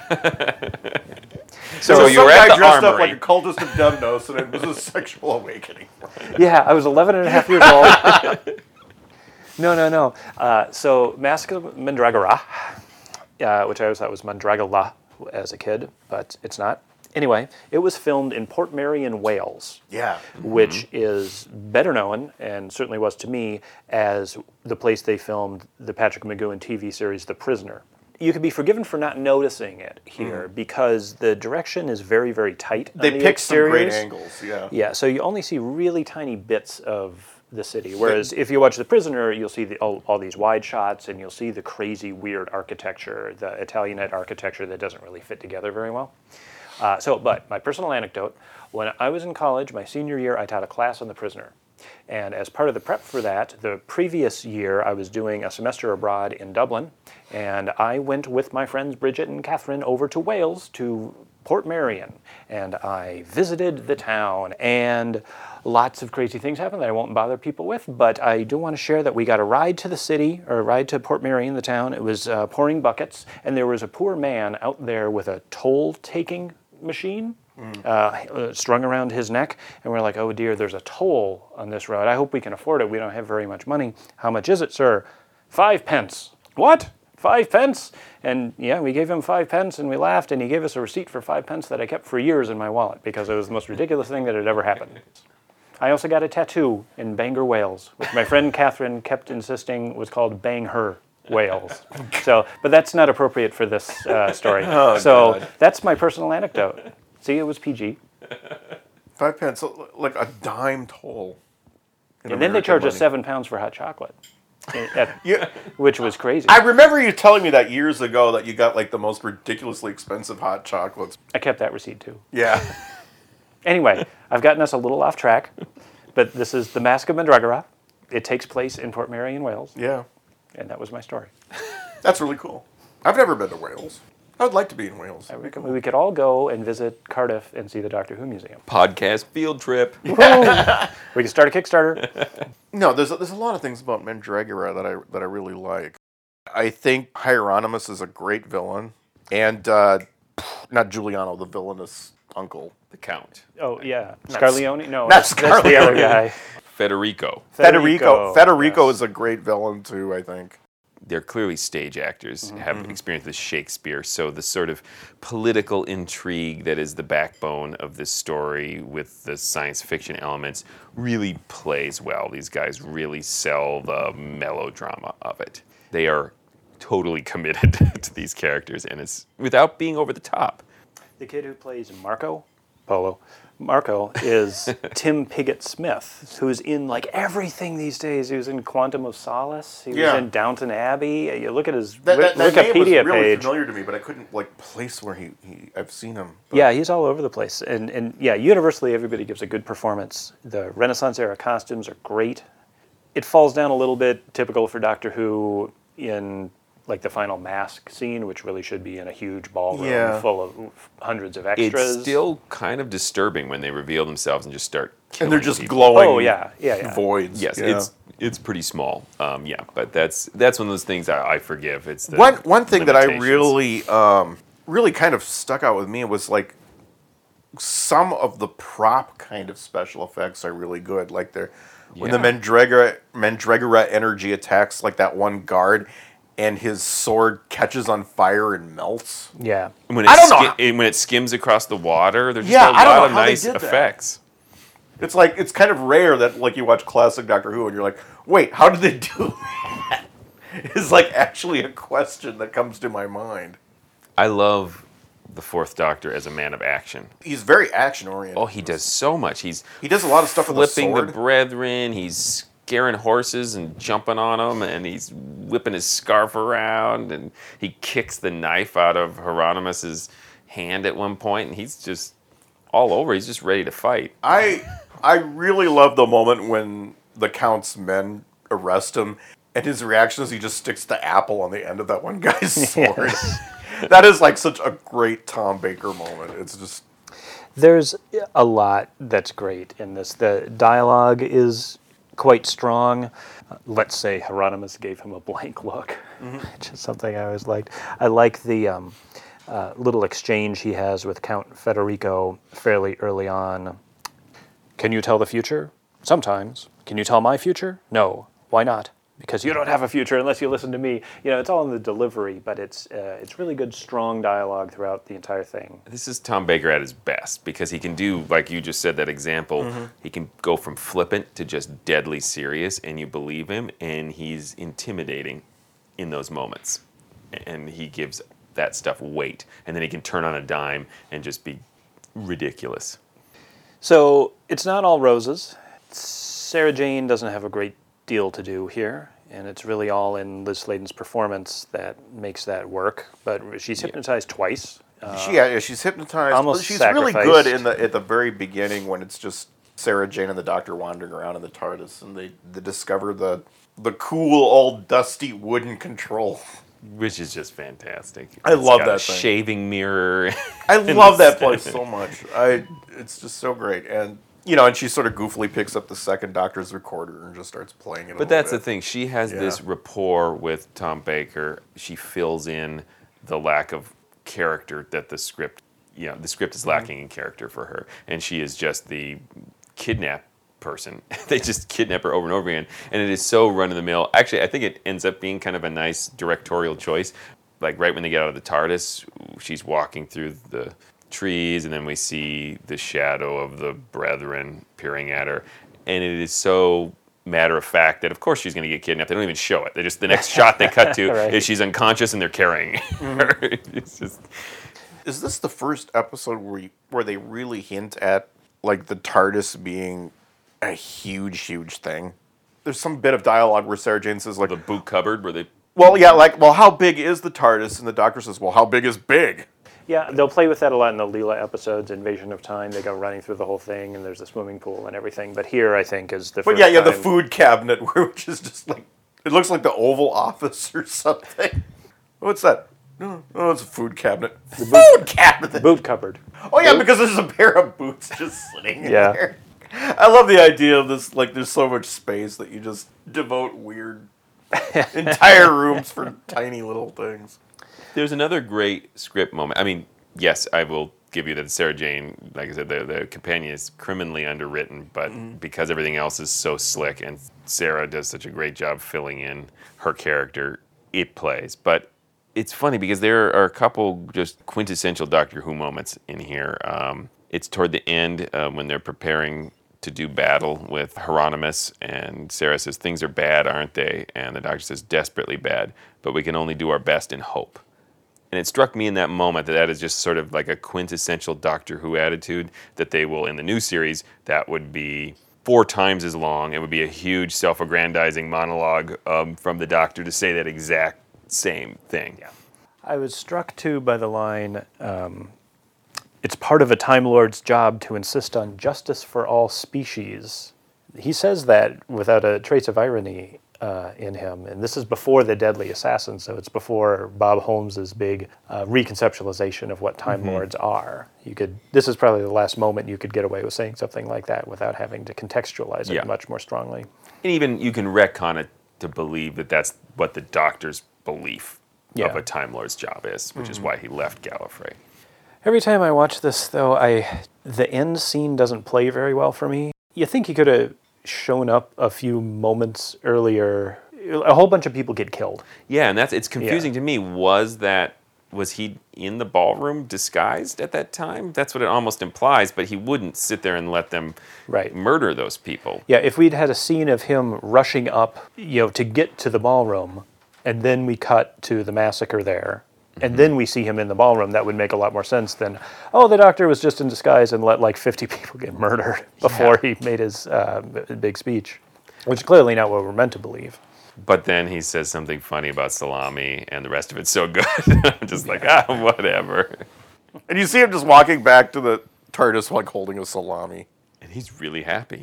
[SPEAKER 3] So,
[SPEAKER 5] So you
[SPEAKER 3] some
[SPEAKER 5] were
[SPEAKER 3] guy
[SPEAKER 5] at the
[SPEAKER 3] dressed up
[SPEAKER 5] armory.
[SPEAKER 3] like a cultist of Dumnos, and it was a sexual awakening.
[SPEAKER 4] Yeah, I was eleven and a half years old. No, no, no. Uh, so, Mask of Mandragora, uh, which I always thought was Mandragola as a kid, but it's not. Anyway, it was filmed in Portmeirion, Wales.
[SPEAKER 3] Yeah.
[SPEAKER 4] Which is better known, and certainly was to me, as the place they filmed the Patrick McGoohan T V series The Prisoner. You could be forgiven for not noticing it here mm. because the direction is very, very tight.
[SPEAKER 3] They
[SPEAKER 4] on the
[SPEAKER 3] pick some great
[SPEAKER 4] exteriors.
[SPEAKER 3] angles, yeah.
[SPEAKER 4] Yeah, so you only see really tiny bits of the city. Whereas if you watch The Prisoner, you'll see the, all, all these wide shots, and you'll see the crazy, weird architecture, the Italianate architecture that doesn't really fit together very well. Uh, so, but my personal anecdote, when I was in college, my senior year, I taught a class on The Prisoner. And as part of the prep for that, the previous year, I was doing a semester abroad in Dublin, and I went with my friends Bridget and Catherine over to Wales to Portmeirion, and I visited the town, and lots of crazy things happened that I won't bother people with, but I do want to share that we got a ride to the city, or a ride to Portmeirion, the town. It was uh, pouring buckets, and there was a poor man out there with a toll-taking machine mm. uh, strung around his neck, and we're like, oh dear, there's a toll on this road. I hope we can afford it. We don't have very much money. How much is it, sir? Five pence. What? Five pence? And yeah, we gave him five pence, and we laughed, and he gave us a receipt for five pence that I kept for years in my wallet because it was the most ridiculous thing that had ever happened. I also got a tattoo in Bangor, Wales, which my friend Catherine kept insisting was called Bang Her Wales. So, but that's not appropriate for this uh, story.
[SPEAKER 3] Oh,
[SPEAKER 4] so
[SPEAKER 3] God.
[SPEAKER 4] That's my personal anecdote. See, it was P G.
[SPEAKER 3] Five pence, like a dime toll.
[SPEAKER 4] And then they charged us seven pounds for hot chocolate, at,
[SPEAKER 3] yeah.
[SPEAKER 4] which was crazy.
[SPEAKER 3] I remember you telling me that years ago that you got like the most ridiculously expensive hot chocolates.
[SPEAKER 4] I kept that receipt too.
[SPEAKER 3] Yeah.
[SPEAKER 4] Anyway, I've gotten us a little off track, but this is The Mask of Mandragora. It takes place in Portmeirion, Wales.
[SPEAKER 3] Yeah.
[SPEAKER 4] And that was my story.
[SPEAKER 3] That's really cool. I've never been to Wales. I would like to be in Wales.
[SPEAKER 4] We could, we could all go and visit Cardiff and see the Doctor Who Museum.
[SPEAKER 5] Podcast field trip.
[SPEAKER 4] We can start a Kickstarter.
[SPEAKER 3] No, there's a, there's a lot of things about Mandragora that I that I really like. I think Hieronymus is a great villain, and uh, not Giuliano, the villainous uncle,
[SPEAKER 5] The Count.
[SPEAKER 4] Oh, yeah.
[SPEAKER 3] Not
[SPEAKER 4] Scarleone? No,
[SPEAKER 3] not
[SPEAKER 4] that's, that's the other guy.
[SPEAKER 5] Federico.
[SPEAKER 3] Federico. Federico
[SPEAKER 4] yes.
[SPEAKER 3] is a great villain, too, I think.
[SPEAKER 5] They're clearly stage actors,
[SPEAKER 3] Mm-hmm.
[SPEAKER 5] have experience with Shakespeare, so the sort of political intrigue that is the backbone of this story with the science fiction elements really plays well. These guys really sell the melodrama of it. They are totally committed to these characters, and it's without being over the top.
[SPEAKER 4] The kid who plays Marco Polo, Marco is Tim Pigott-Smith, who's in like everything these days. He was in Quantum of Solace. He
[SPEAKER 3] Yeah.
[SPEAKER 4] was in Downton Abbey. You look at his
[SPEAKER 3] That,
[SPEAKER 4] Wik-
[SPEAKER 3] that, that name was
[SPEAKER 4] Wikipedia
[SPEAKER 3] really
[SPEAKER 4] page.
[SPEAKER 3] familiar to me, but I couldn't like place where he, he I've seen him. But.
[SPEAKER 4] Yeah, he's all over the place. And, and yeah, universally, everybody gives a good performance. The Renaissance era costumes are great. It falls down a little bit, typical for Doctor Who, in like the final mask scene, which really should be in a huge ballroom
[SPEAKER 3] Yeah.
[SPEAKER 4] full of hundreds of extras.
[SPEAKER 5] It's still kind of disturbing when they reveal themselves and just start killing
[SPEAKER 3] And they're just
[SPEAKER 5] people.
[SPEAKER 3] glowing
[SPEAKER 4] Oh, yeah, yeah, yeah.
[SPEAKER 3] voids.
[SPEAKER 5] Yes,
[SPEAKER 3] yeah.
[SPEAKER 5] it's it's pretty small. Um, yeah, but that's that's one of those things I, I forgive. It's the
[SPEAKER 3] One one thing that I
[SPEAKER 5] limitations.
[SPEAKER 3] really um, really kind of stuck out with me was like some of the prop kind of special effects are really good. Like they're when the
[SPEAKER 5] Yeah.
[SPEAKER 3] Mandragora Mandragora energy attacks like that one guard and his sword catches on fire and melts.
[SPEAKER 4] Yeah.
[SPEAKER 5] When it
[SPEAKER 3] I don't know
[SPEAKER 5] ski-
[SPEAKER 3] how-
[SPEAKER 5] and when it skims across the water, there's just
[SPEAKER 3] Yeah,
[SPEAKER 5] a
[SPEAKER 3] I don't
[SPEAKER 5] lot
[SPEAKER 3] know
[SPEAKER 5] of
[SPEAKER 3] how they
[SPEAKER 5] nice
[SPEAKER 3] did that.
[SPEAKER 5] effects.
[SPEAKER 3] It's like it's kind of rare that like you watch classic Doctor Who and you're like, wait, how did they do that? It's like actually a question that comes to my mind.
[SPEAKER 5] I love the Fourth Doctor as a man of action.
[SPEAKER 3] He's very action oriented.
[SPEAKER 5] Oh, he does so much. He's
[SPEAKER 3] He does a lot of stuff with the
[SPEAKER 5] flipping
[SPEAKER 3] sword.
[SPEAKER 5] the brethren. He's scaring horses and jumping on them, and he's whipping his scarf around, and he kicks the knife out of Hieronymus's hand at one point, and he's just all over. He's just ready to fight.
[SPEAKER 3] I I really love the moment when the Count's men arrest him, and his reaction is he just sticks the apple on the end of that one guy's sword. That is like such a great Tom Baker moment. It's just
[SPEAKER 4] There's a lot that's great in this. The dialogue is quite strong. Uh, let's say Hieronymus gave him a blank look, which is something I always liked. I like the um, uh, little exchange he has with Count Federico fairly early on. Can you tell the future? Sometimes. Can you tell my future? No. Why not? because you don't have a future unless you listen to me. You know, it's all in the delivery, but it's uh, it's really good, strong dialogue throughout the entire thing.
[SPEAKER 5] This is Tom Baker at his best because he can do, like you just said, that example. Mm-hmm. He can go from flippant to just deadly serious, and you believe him, and he's intimidating in those moments. And he gives that stuff weight, and then he can turn on a dime and just be ridiculous.
[SPEAKER 4] So it's not all roses. Sarah Jane doesn't have a great deal to do here, and it's really all in Liz Sladen's performance that makes that work. But she's hypnotized yeah. twice.
[SPEAKER 3] Uh, she, yeah, she's hypnotized.
[SPEAKER 4] Almost
[SPEAKER 3] she's
[SPEAKER 4] sacrificed.
[SPEAKER 3] really good in the at the very beginning when it's just Sarah Jane and the Doctor wandering around in the TARDIS, and they, they discover the the cool old dusty wooden control.
[SPEAKER 5] Which is just fantastic.
[SPEAKER 3] I
[SPEAKER 5] it's
[SPEAKER 3] love
[SPEAKER 5] got
[SPEAKER 3] that
[SPEAKER 5] a
[SPEAKER 3] thing.
[SPEAKER 5] Shaving mirror.
[SPEAKER 3] I love that place so much. I it's just so great. And you know, and she sort of goofily picks up the second Doctor's recorder and just starts playing it.
[SPEAKER 5] But
[SPEAKER 3] a
[SPEAKER 5] that's
[SPEAKER 3] bit.
[SPEAKER 5] the thing. She has
[SPEAKER 3] yeah.
[SPEAKER 5] this rapport with Tom Baker. She fills in the lack of character that the script, you know, the script is lacking mm-hmm. in character for her, and she is just the kidnap person. They just kidnap her over and over again, and it is so run-of-the-mill. Actually, I think it ends up being kind of a nice directorial choice. Like right when they get out of the TARDIS, she's walking through the trees, and then we see the shadow of the Brethren peering at her, and it is so matter-of-fact that of course she's going to get kidnapped. They don't even show it. They just the next shot they cut to right. is she's unconscious and they're carrying her. It's just.
[SPEAKER 3] Is this the first episode where you, where they really hint at like the TARDIS being a huge, huge thing? There's some bit of dialogue where Sarah Jane says, like...
[SPEAKER 5] The boot cupboard where they...
[SPEAKER 3] Well, yeah, like, well, how big is the TARDIS? And the Doctor says, well, how big is big?
[SPEAKER 4] Yeah, they'll play with that a lot in the Leela episodes, Invasion of Time. They go running through the whole thing, and there's a swimming pool and everything. But here, I think, is the
[SPEAKER 3] but
[SPEAKER 4] first
[SPEAKER 3] yeah, yeah,
[SPEAKER 4] time...
[SPEAKER 3] the food cabinet, which is just like... It looks like the Oval Office or something. What's that? No, oh, it's a food cabinet. The food cabinet!
[SPEAKER 4] The boot cupboard.
[SPEAKER 3] Oh, yeah,
[SPEAKER 4] boot?
[SPEAKER 3] because there's a pair of boots just sitting in
[SPEAKER 4] yeah.
[SPEAKER 3] there. I love the idea of this, like, there's so much space that you just devote weird entire rooms for tiny little things.
[SPEAKER 5] There's another great script moment. I mean, yes, I will give you that Sarah Jane, like I said, the, the companion is criminally underwritten, but mm-hmm. because everything else is so slick and Sarah does such a great job filling in her character, it plays. But it's funny because there are a couple just quintessential Doctor Who moments in here. Um, it's toward the end uh, when they're preparing to do battle with Hieronymus, and Sarah says, things are bad, aren't they? And the Doctor says, desperately bad, but we can only do our best in hope. And it struck me in that moment that that is just sort of like a quintessential Doctor Who attitude that they will, in the new series, that would be four times as long. It would be a huge self-aggrandizing monologue um, from the Doctor to say that exact same thing.
[SPEAKER 4] Yeah. I was struck, too, by the line... Um, It's part of a Time Lord's job to insist on justice for all species. He says that without a trace of irony uh, in him, and this is before The Deadly Assassin, so it's before Bob Holmes's big uh, reconceptualization of what Time mm-hmm. Lords are. You could. This is probably the last moment you could get away with saying something like that without having to contextualize it
[SPEAKER 5] yeah.
[SPEAKER 4] much more strongly.
[SPEAKER 5] And even you can retcon it to believe that that's what the Doctor's belief yeah. of a Time Lord's job is, which mm-hmm. is why he left Gallifrey.
[SPEAKER 4] Every time I watch this, though, I the end scene doesn't play very well for me. You think he could have shown up a few moments earlier. A whole bunch of people get killed.
[SPEAKER 5] Yeah, and that's it's confusing
[SPEAKER 4] yeah.
[SPEAKER 5] to me. Was that was he in the ballroom disguised at that time? That's what it almost implies, but he wouldn't sit there and let them
[SPEAKER 4] right.
[SPEAKER 5] murder those people.
[SPEAKER 4] Yeah, if we'd had a scene of him rushing up, you know, to get to the ballroom, and then we cut to the massacre there, and then we see him in the ballroom, that would make a lot more sense than, oh, the Doctor was just in disguise and let like fifty people get murdered before yeah. he made his uh, big speech, which is clearly not what we're meant to believe.
[SPEAKER 5] But then he says something funny about salami, and the rest of it's so good. I'm just like, ah, whatever.
[SPEAKER 3] And you see him just walking back to the TARDIS like holding a salami.
[SPEAKER 5] And he's really happy.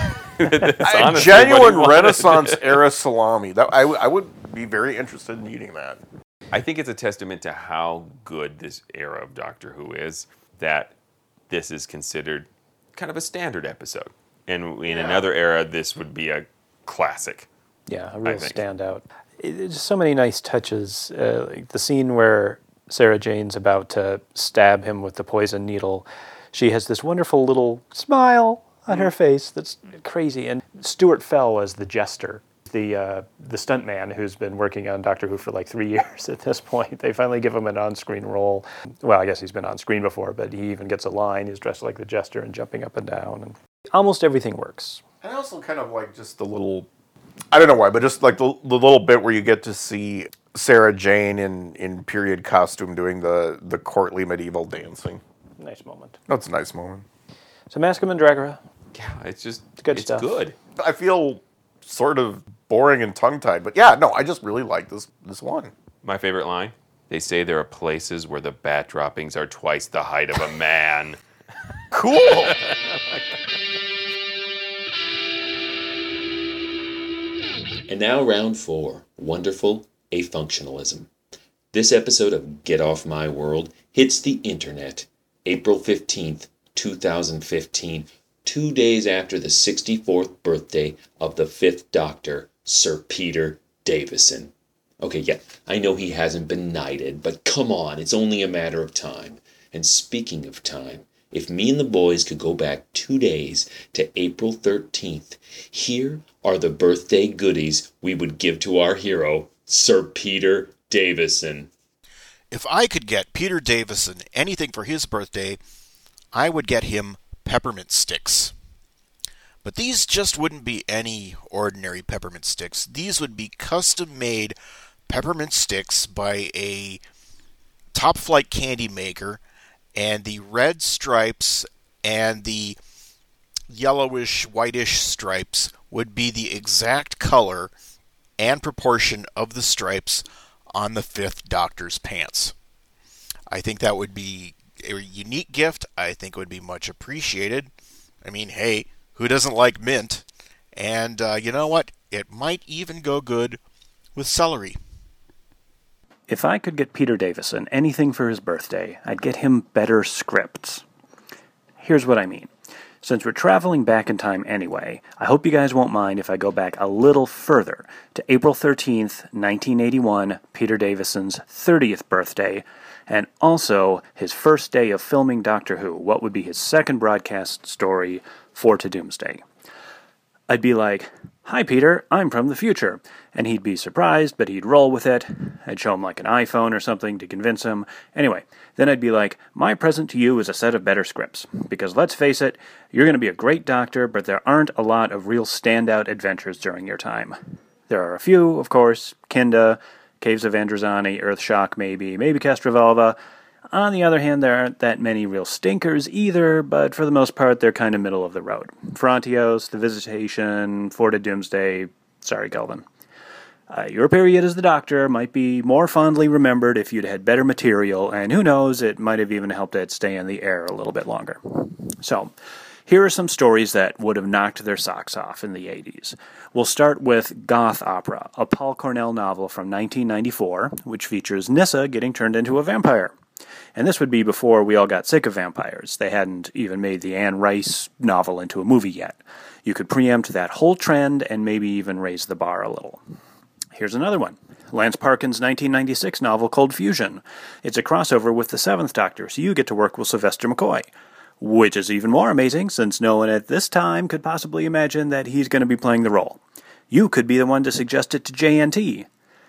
[SPEAKER 3] A genuine Renaissance-era salami. That I, w- I would be very interested in eating that.
[SPEAKER 5] I think it's a testament to how good this era of Doctor Who is that this is considered kind of a standard episode. And in yeah. another era, this would be a classic.
[SPEAKER 4] Yeah, a real standout. There's so many nice touches. Uh, like the scene where Sarah Jane's about to stab him with the poison needle. She has this wonderful little smile on her face that's crazy. And Stuart Fell as the jester The uh, the stuntman who's been working on Doctor Who for like three years at this point. They finally give him an on-screen role. Well, I guess he's been on screen before, but he even gets a line. He's dressed like the Jester and jumping up and down. And almost everything works.
[SPEAKER 3] And I also kind of like just the little, I don't know why, but just like the, the little bit where you get to see Sarah Jane in, in period costume doing the, the courtly medieval dancing.
[SPEAKER 4] Nice moment.
[SPEAKER 3] That's a nice moment.
[SPEAKER 4] So Mask of Mandragora.
[SPEAKER 5] Yeah, it's just
[SPEAKER 4] It's good
[SPEAKER 5] it's
[SPEAKER 4] stuff.
[SPEAKER 5] good.
[SPEAKER 3] I feel sort of boring and tongue-tied, but yeah, no, I just really like this this one.
[SPEAKER 5] My favorite line: they say there are places where the bat droppings are twice the height of a man.
[SPEAKER 3] Cool.
[SPEAKER 6] And now round four, wonderful afunctionalism. This episode of Get Off My World hits the internet April fifteenth, two thousand fifteen, two days after the sixty-fourth birthday of the fifth Doctor, Sir Peter Davison. Okay, yeah, I know he hasn't been knighted, but come on, it's only a matter of time. And speaking of time, if me and the boys could go back two days to April thirteenth, here are the birthday goodies we would give to our hero, Sir Peter Davison.
[SPEAKER 7] If I could get Peter Davison anything for his birthday, I would get him peppermint sticks. But these just wouldn't be any ordinary peppermint sticks. These would be custom-made peppermint sticks by a top-flight candy maker, and the red stripes and the yellowish, whitish stripes would be the exact color and proportion of the stripes on the fifth Doctor's pants. I think that would be a unique gift. I think it would be much appreciated. I mean, hey, who doesn't like mint? And uh, you know what? It might even go good with celery.
[SPEAKER 4] If I could get Peter Davison anything for his birthday, I'd get him better scripts. Here's what I mean. Since we're traveling back in time anyway, I hope you guys won't mind if I go back a little further to April thirteenth, nineteen eighty-one, Peter Davison's thirtieth birthday, and also his first day of filming Doctor Who, what would be his second broadcast story for To Doomsday. I'd be like, "Hi Peter, I'm from the future," and he'd be surprised, but he'd roll with it. I'd show him like an iPhone or something to convince him. Anyway, then I'd be like, "My present to you is a set of better scripts, because let's face it, you're going to be a great doctor, but there aren't a lot of real standout adventures during your time. There are a few, of course, Kinda, Caves of Androzani, Earthshock maybe, maybe Castrovalva. On the other hand, there aren't that many real stinkers either, but for the most part, they're kind of middle of the road. Frontios, The Visitation, Fort of Doomsday, sorry, Kelvin. Uh, your period as the Doctor might be more fondly remembered if you'd had better material, and who knows, it might have even helped it stay in the air a little bit longer." So, here are some stories that would have knocked their socks off in the eighties. We'll start with Goth Opera, a Paul Cornell novel from nineteen ninety-four, which features Nyssa getting turned into a vampire. And this would be before we all got sick of vampires. They hadn't even made the Anne Rice novel into a movie yet. You could preempt that whole trend and maybe even raise the bar a little. Here's another one. Lance Parkin's nineteen ninety-six novel Cold Fusion. It's a crossover with the Seventh Doctor, so you get to work with Sylvester McCoy. Which is even more amazing, since no one at this time could possibly imagine that he's going to be playing the role. You could be the one to suggest it to J N T.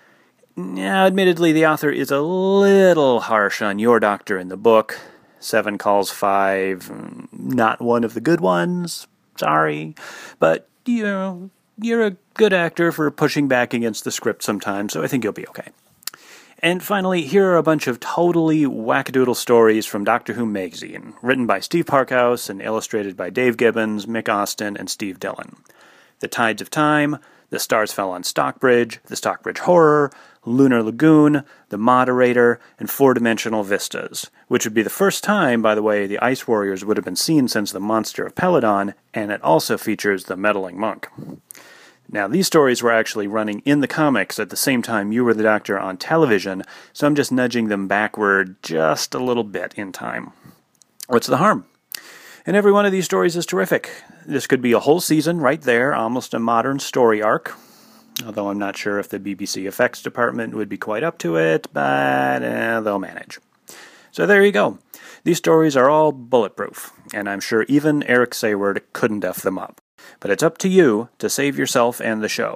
[SPEAKER 4] Now, admittedly, the author is a little harsh on your Doctor in the book. Seven calls five, not one of the good ones, sorry. But, you know, you're a good actor for pushing back against the script sometimes, so I think you'll be okay. And finally, here are a bunch of totally wackadoodle stories from Doctor Who magazine, written by Steve Parkhouse and illustrated by Dave Gibbons, Mick Austin, and Steve Dillon. The Tides of Time, The Stars Fell on Stockbridge, The Stockbridge Horror, Lunar Lagoon, The Moderator, and Four-Dimensional Vistas, which would be the first time, by the way, the Ice Warriors would have been seen since The Monster of Peladon, and it also features the Meddling Monk. Now, these stories were actually running in the comics at the same time you were the Doctor on television, so I'm just nudging them backward just a little bit in time. What's the harm? And every one of these stories is terrific. This could be a whole season right there, almost a modern story arc. Although I'm not sure if the B B C effects department would be quite up to it, but eh, they'll manage. So there you go. These stories are all bulletproof, and I'm sure even Eric Sayward couldn't F them up. But it's up to you to save yourself and the show.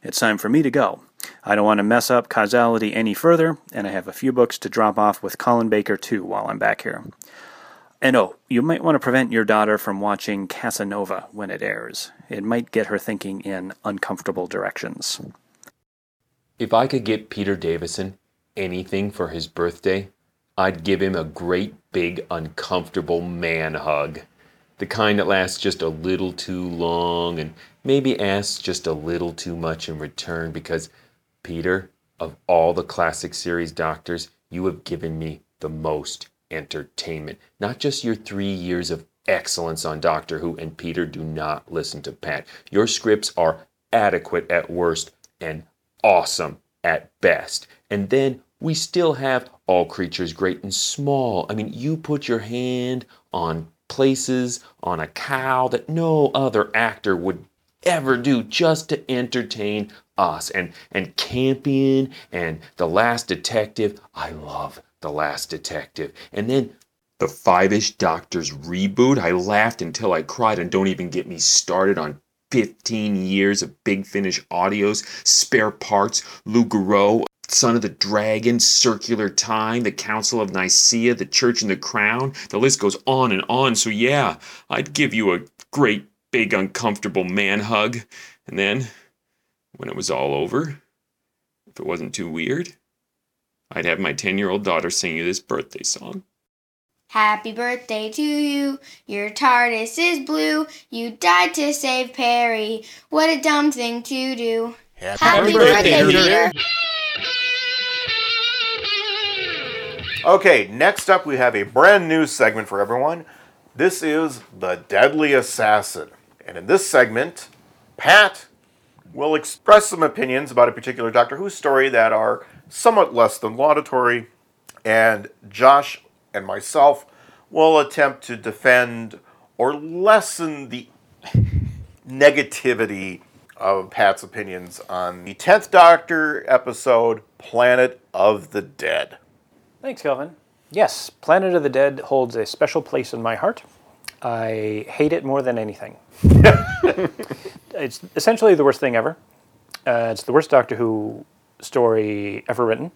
[SPEAKER 4] It's time for me to go. I don't want to mess up causality any further, and I have a few books to drop off with Colin Baker too while I'm back here. And oh, you might want to prevent your daughter from watching Casanova when it airs. It might get her thinking in uncomfortable directions.
[SPEAKER 6] If I could get Peter Davison anything for his birthday, I'd give him a great big uncomfortable man hug. The kind that lasts just a little too long and maybe asks just a little too much in return because, Peter, of all the classic series doctors, you have given me the most entertainment. Not just your three years of excellence on Doctor Who, and Peter, do not listen to Pat. Your scripts are adequate at worst and awesome at best. And then we still have All Creatures Great and Small. I mean, you put your hand on places on a cow that no other actor would ever do just to entertain us. And, and Campion and The Last Detective. I love The Last Detective. And then the Five-ish Doctors reboot. I laughed until I cried, and don't even get me started on fifteen years of Big Finish audios, Spare Parts, Lou Garreau, Son of the Dragon, Circular Time, The Council of Nicaea, The Church and the Crown. The list goes on and on. So yeah, I'd give you a great big uncomfortable man hug. And then, when it was all over, if it wasn't too weird, I'd have my ten-year-old daughter sing you this birthday song.
[SPEAKER 8] Happy birthday to you, your TARDIS is blue, you died to save Perry, what a dumb thing to do.
[SPEAKER 7] Happy,
[SPEAKER 8] Happy birthday, Peter.
[SPEAKER 3] Okay, next up we have a brand new segment for everyone. This is The Deadly Assassin. And in this segment, Pat will express some opinions about a particular Doctor Who story that are somewhat less than laudatory, and Josh and myself will attempt to defend or lessen the negativity of Pat's opinions on the tenth Doctor episode, Planet of the Dead.
[SPEAKER 4] Thanks, Kelvin. Yes, Planet of the Dead holds a special place in my heart. I hate it more than anything. It's essentially the worst thing ever. Uh, it's the worst Doctor Who story ever written.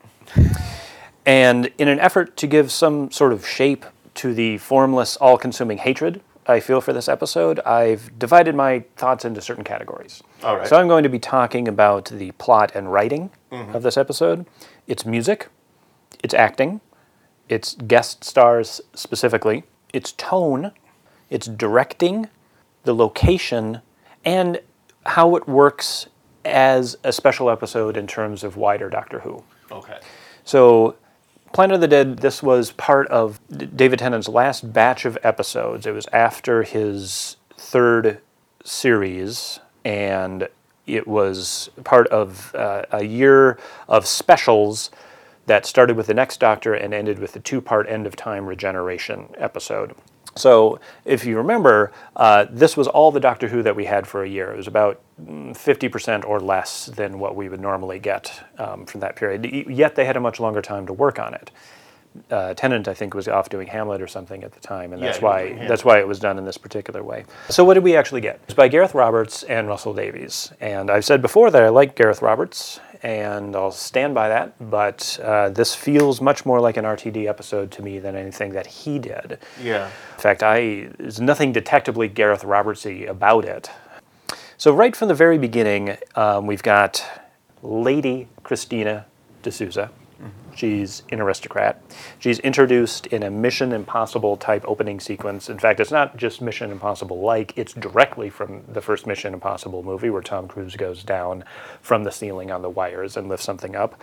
[SPEAKER 4] And in an effort to give some sort of shape to the formless, all-consuming hatred I feel for this episode, I've divided my thoughts into certain categories.
[SPEAKER 3] All right.
[SPEAKER 4] So I'm going to be talking about the plot and writing mm-hmm. of this episode, its music, its acting, its guest stars specifically, its tone, its directing, the location, and how it works as a special episode in terms of wider Doctor Who.
[SPEAKER 3] Okay.
[SPEAKER 4] So, Planet of the Dead, this was part of David Tennant's last batch of episodes. It was after his third series, and it was part of uh, a year of specials that started with the next Doctor and ended with the two-part End of Time Regeneration episode. So, if you remember, uh, this was all the Doctor Who that we had for a year. It was about fifty percent or less than what we would normally get um, from that period. Yet they had a much longer time to work on it. Uh, Tennant, I think, was off doing Hamlet or something at the time, and that's
[SPEAKER 3] Yeah,
[SPEAKER 4] why that's why it was done in this particular way. So what did we actually get? It's by Gareth Roberts and Russell Davies. And I've said before that I like Gareth Roberts, and I'll stand by that, but uh, this feels much more like an R T D episode to me than anything that he did.
[SPEAKER 3] Yeah.
[SPEAKER 4] In fact, I there's nothing detectably Gareth Robertsy about it. So right from the very beginning, um, we've got Lady Christina D'Souza. Mm-hmm. She's an aristocrat. She's introduced in a Mission Impossible type opening sequence. In fact, it's not just Mission Impossible-like, it's directly from the first Mission Impossible movie where Tom Cruise goes down from the ceiling on the wires and lifts something up.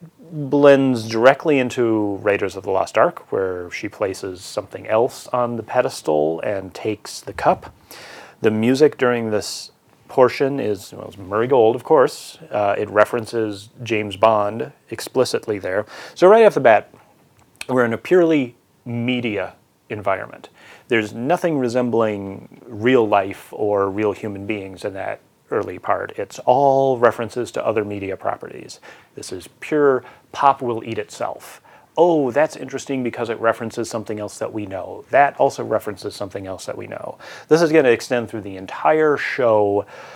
[SPEAKER 4] Blends directly into Raiders of the Lost Ark, where she places something else on the pedestal and takes the cup. The music during this portion is, well, it's Murray Gold, of course. Uh, it references James Bond explicitly there. So right off the bat, we're in a purely media environment. There's nothing resembling real life or real human beings in that early part. It's all references to other media properties. This is pure pop will eat itself. Oh, that's interesting because it references something else that we know. That also references something else that we know. This is going to extend through the entire show.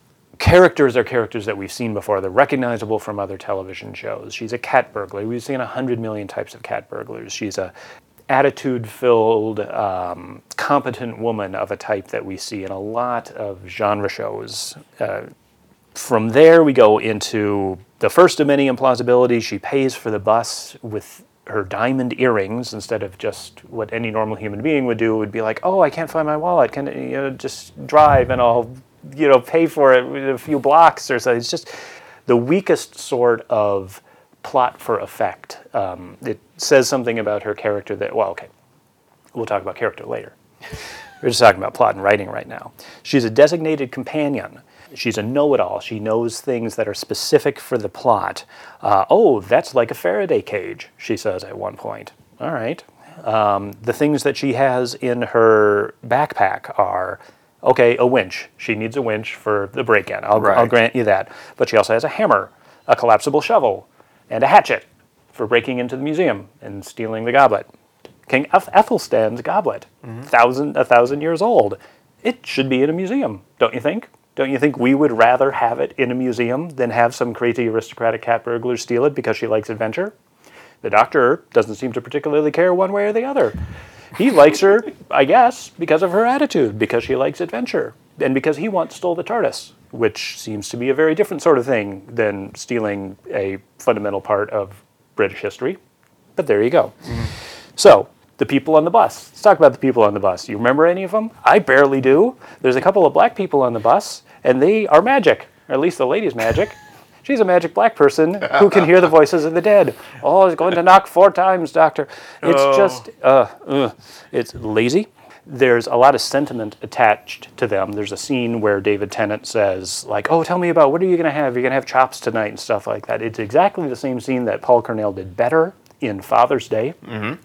[SPEAKER 4] characters are characters that we've seen before. They're recognizable from other television shows. She's a cat burglar. We've seen a hundred million types of cat burglars. She's a attitude-filled, um, competent woman of a type that we see in a lot of genre shows. Uh, from there, we go into the first of many implausibilities. She pays for the bus with her diamond earrings instead of just what any normal human being would do. It would be like, oh, I can't find my wallet. Can you know, just drive and I'll you know pay for it with a few blocks or something. It's just the weakest sort of plot for effect. Um, it says something about her character that, well, okay, we'll talk about character later. We're just talking about plot and writing right now. She's a designated companion. She's a know-it-all. She knows things that are specific for the plot. Uh, oh, that's like a Faraday cage, she says at one point. All right. Um, the things that she has in her backpack are, okay, a winch. She needs a winch for the break-in. I'll,
[SPEAKER 3] Right.
[SPEAKER 4] I'll grant you that. But she also has a hammer, a collapsible shovel, and a hatchet for breaking into the museum and stealing the goblet. King Eth- Ethelstan's goblet, thousand, a thousand years old. It should be in a museum, don't you think? Don't you think we would rather have it in a museum than have some crazy aristocratic cat burglar steal it because she likes adventure? The Doctor doesn't seem to particularly care one way or the other. He likes her, I guess, because of her attitude, because she likes adventure, and because he once stole the TARDIS, which seems to be a very different sort of thing than stealing a fundamental part of British history. But there you go. Mm-hmm. So, the people on the bus. Let's talk about the people on the bus. You remember any of them? I barely do. There's a couple of black people on the bus, and they are magic, or at least the lady's magic. She's a magic black person who can hear the voices of the dead. Oh, he's going to knock four times, Doctor. It's
[SPEAKER 3] Oh.
[SPEAKER 4] just, uh, uh, it's lazy. There's a lot of sentiment attached to them. There's a scene where David Tennant says, like, oh, tell me about, what are you going to have? You're going to have chops tonight and stuff like that. It's exactly the same scene that Paul Cornell did better in Father's Day. Mm-hmm.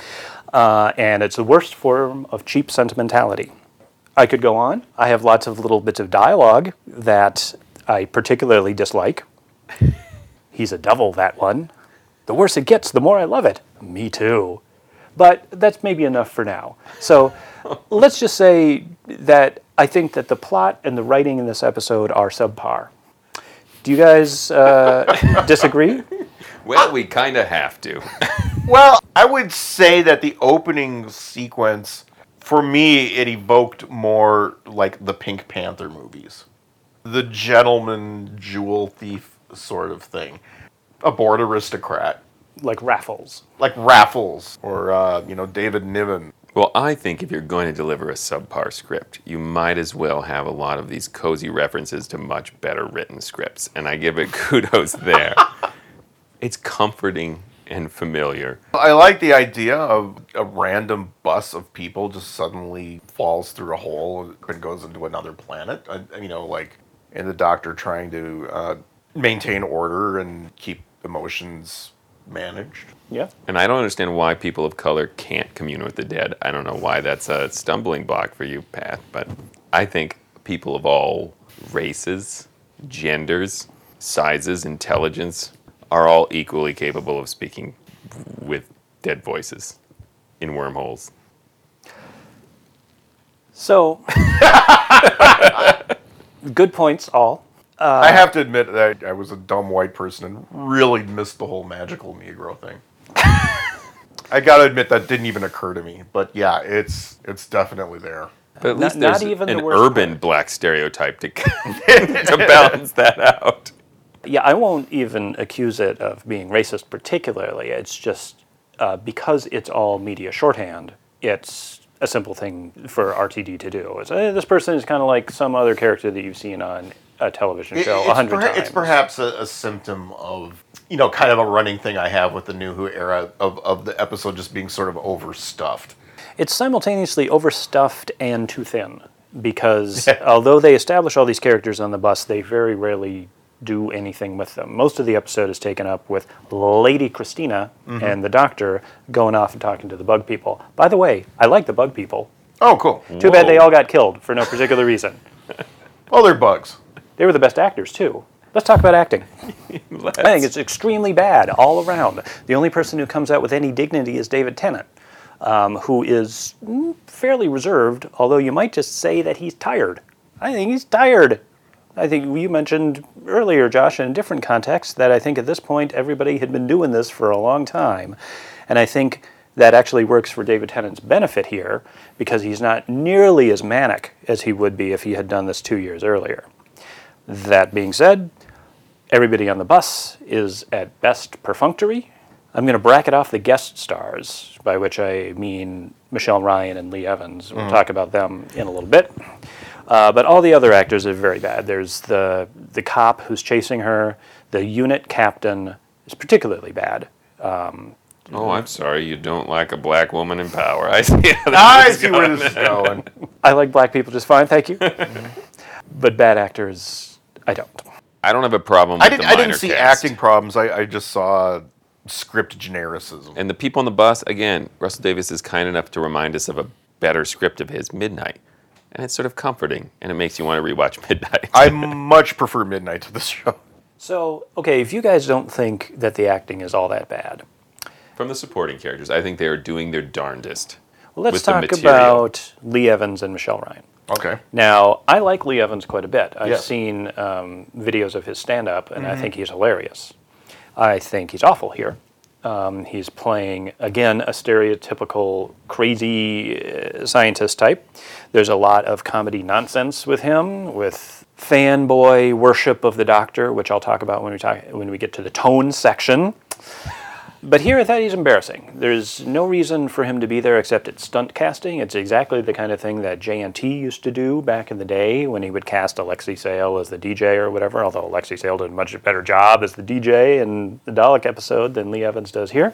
[SPEAKER 4] Uh, and it's the worst form of cheap sentimentality. I could go on. I have lots of little bits of dialogue that I particularly dislike. He's a devil, that one. The worse it gets, the more I love it. Me too. But that's maybe enough for now. So let's just say that I think that the plot and the writing in this episode are subpar. Do you guys uh, disagree?
[SPEAKER 5] Well, we kind of have to.
[SPEAKER 3] Well, I would say that the opening sequence, for me, it evoked more like the Pink Panther movies. The gentleman jewel thief sort of thing. A bored aristocrat.
[SPEAKER 4] Like Raffles.
[SPEAKER 3] Like Raffles or, uh, you know, David Niven.
[SPEAKER 5] Well, I think if you're going to deliver a subpar script, you might as well have a lot of these cozy references to much better written scripts. And I give it kudos there. It's comforting and familiar.
[SPEAKER 3] I like the idea of a random bus of people just suddenly falls through a hole and goes into another planet. I, you know, like in the Doctor trying to uh, maintain order and keep emotions managed.
[SPEAKER 4] Yeah.
[SPEAKER 5] And I don't understand why people of color can't commune with the dead. I don't know why that's a stumbling block for you, Pat, but I think people of all races, genders, sizes, intelligence are all equally capable of speaking with dead voices in wormholes.
[SPEAKER 4] So, good points all. Uh,
[SPEAKER 3] I have to admit that I was a dumb white person and really missed the whole magical Negro thing. I gotta admit that didn't even occur to me, but yeah, it's it's definitely there.
[SPEAKER 5] But at
[SPEAKER 4] Not-
[SPEAKER 5] least
[SPEAKER 4] not
[SPEAKER 5] there's
[SPEAKER 4] even the
[SPEAKER 5] an
[SPEAKER 4] worst
[SPEAKER 5] urban
[SPEAKER 4] part.
[SPEAKER 5] black stereotype to, to balance that out.
[SPEAKER 4] Yeah, I won't even accuse it of being racist particularly. It's just uh, because it's all media shorthand, it's a simple thing for R T D to do. It's, eh, this person is kind of like some other character that you've seen on a television show a
[SPEAKER 3] it's,
[SPEAKER 4] hundred
[SPEAKER 3] perha-
[SPEAKER 4] times.
[SPEAKER 3] it's perhaps a, a symptom of, you know, kind of a running thing I have with the New Who era of, of the episode just being sort of overstuffed.
[SPEAKER 4] It's simultaneously overstuffed and too thin because although they establish all these characters on the bus, they very rarely do anything with them. Most of the episode is taken up with Lady Christina
[SPEAKER 3] Mm-hmm.
[SPEAKER 4] and the Doctor going off and talking to the bug people. By the way, I like the bug people.
[SPEAKER 3] Oh, cool.
[SPEAKER 4] Too bad they all got killed for no particular reason.
[SPEAKER 3] Well, they're bugs.
[SPEAKER 4] They were the best actors, too. Let's talk about acting.
[SPEAKER 5] Let's.
[SPEAKER 4] I think it's extremely bad all around. The only person who comes out with any dignity is David Tennant, um, who is mm, fairly reserved, although you might just say that he's tired. I think he's tired. I think you mentioned earlier, Josh, in a different context, that I think at this point everybody had been doing this for a long time. And I think that actually works for David Tennant's benefit here, because he's not nearly as manic as he would be if he had done this two years earlier. That being said, everybody on the bus is at best perfunctory. I'm going to bracket off the guest stars, by which I mean Michelle Ryan and Lee Evans. We'll mm. talk about them in a little bit. Uh, but all the other actors are very bad. There's the the cop who's chasing her. The unit captain is particularly bad. Um,
[SPEAKER 5] oh, I'm sorry. You don't like a black woman in power. I see,
[SPEAKER 3] I see where this is going.
[SPEAKER 4] I like black people just fine, thank you. But bad actors, I don't.
[SPEAKER 5] I don't have a problem with
[SPEAKER 3] I didn't,
[SPEAKER 5] the minor
[SPEAKER 3] I didn't see
[SPEAKER 5] cast.
[SPEAKER 3] acting problems. I, I just saw script genericism.
[SPEAKER 5] And the people on the bus, again, Russell Davies is kind enough to remind us of a better script of his, Midnight. And it's sort of comforting, and it makes you want to rewatch Midnight.
[SPEAKER 3] I much prefer Midnight to this show.
[SPEAKER 4] So, okay, if you guys don't think that the acting is all that bad.
[SPEAKER 5] From the supporting characters, I think they are doing their darndest.
[SPEAKER 4] Well, let's
[SPEAKER 5] with
[SPEAKER 4] talk
[SPEAKER 5] the material.
[SPEAKER 4] about Lee Evans and Michelle Ryan.
[SPEAKER 3] Okay.
[SPEAKER 4] Now, I like Lee Evans quite a bit. I've
[SPEAKER 3] Yeah.
[SPEAKER 4] seen um, videos of his stand-up, and
[SPEAKER 3] Mm-hmm.
[SPEAKER 4] I think he's hilarious. I think he's awful here. Um, he's playing, again, a stereotypical crazy uh, scientist type. There's a lot of comedy nonsense with him, with fanboy worship of the Doctor, which I'll talk about when we talk when we get to the tone section. But here I thought he's embarrassing. There's no reason for him to be there except it's stunt casting. It's exactly the kind of thing that J N T used to do back in the day when he would cast Alexei Sale as the D J or whatever, although Alexei Sale did a much better job as the D J in the Dalek episode than Lee Evans does here.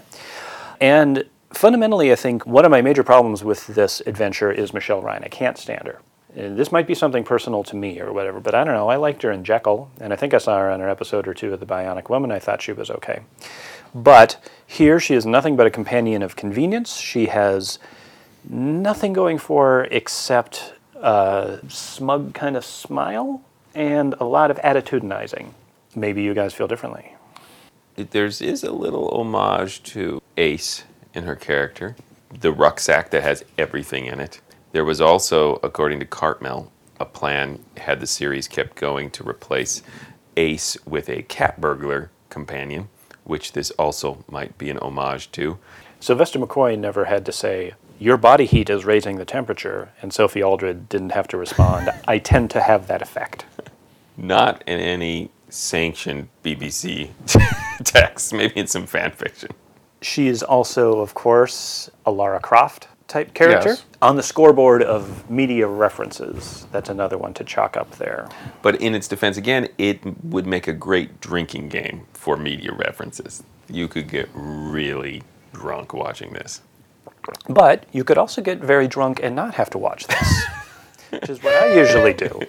[SPEAKER 4] And fundamentally, I think one of my major problems with this adventure is Michelle Ryan. I can't stand her. And this might be something personal to me or whatever, but I don't know. I liked her in Jekyll, and I think I saw her on an episode or two of The Bionic Woman. I thought she was okay. But here she is nothing but a companion of convenience. She has nothing going for her except a smug kind of smile and a lot of attitudinizing. Maybe you guys feel differently.
[SPEAKER 5] There's is a little homage to Ace in her character, the rucksack that has everything in it. There was also, according to Cartmel, a plan had the series kept going to replace Ace with a cat burglar companion, which this also might be an homage to.
[SPEAKER 4] Sylvester McCoy never had to say, "Your body heat is raising the temperature," and Sophie Aldred didn't have to respond, "I tend to have that effect."
[SPEAKER 5] Not in any sanctioned B B C text, maybe in some fan fiction.
[SPEAKER 4] She is also, of course, a Lara Croft type character.
[SPEAKER 3] Yes.
[SPEAKER 4] On the scoreboard of media references, that's another one to chalk up there.
[SPEAKER 5] But in its defense, again, it would make a great drinking game for media references. You could get really drunk watching this.
[SPEAKER 4] But you could also get very drunk and not have to watch this, which is what I usually do.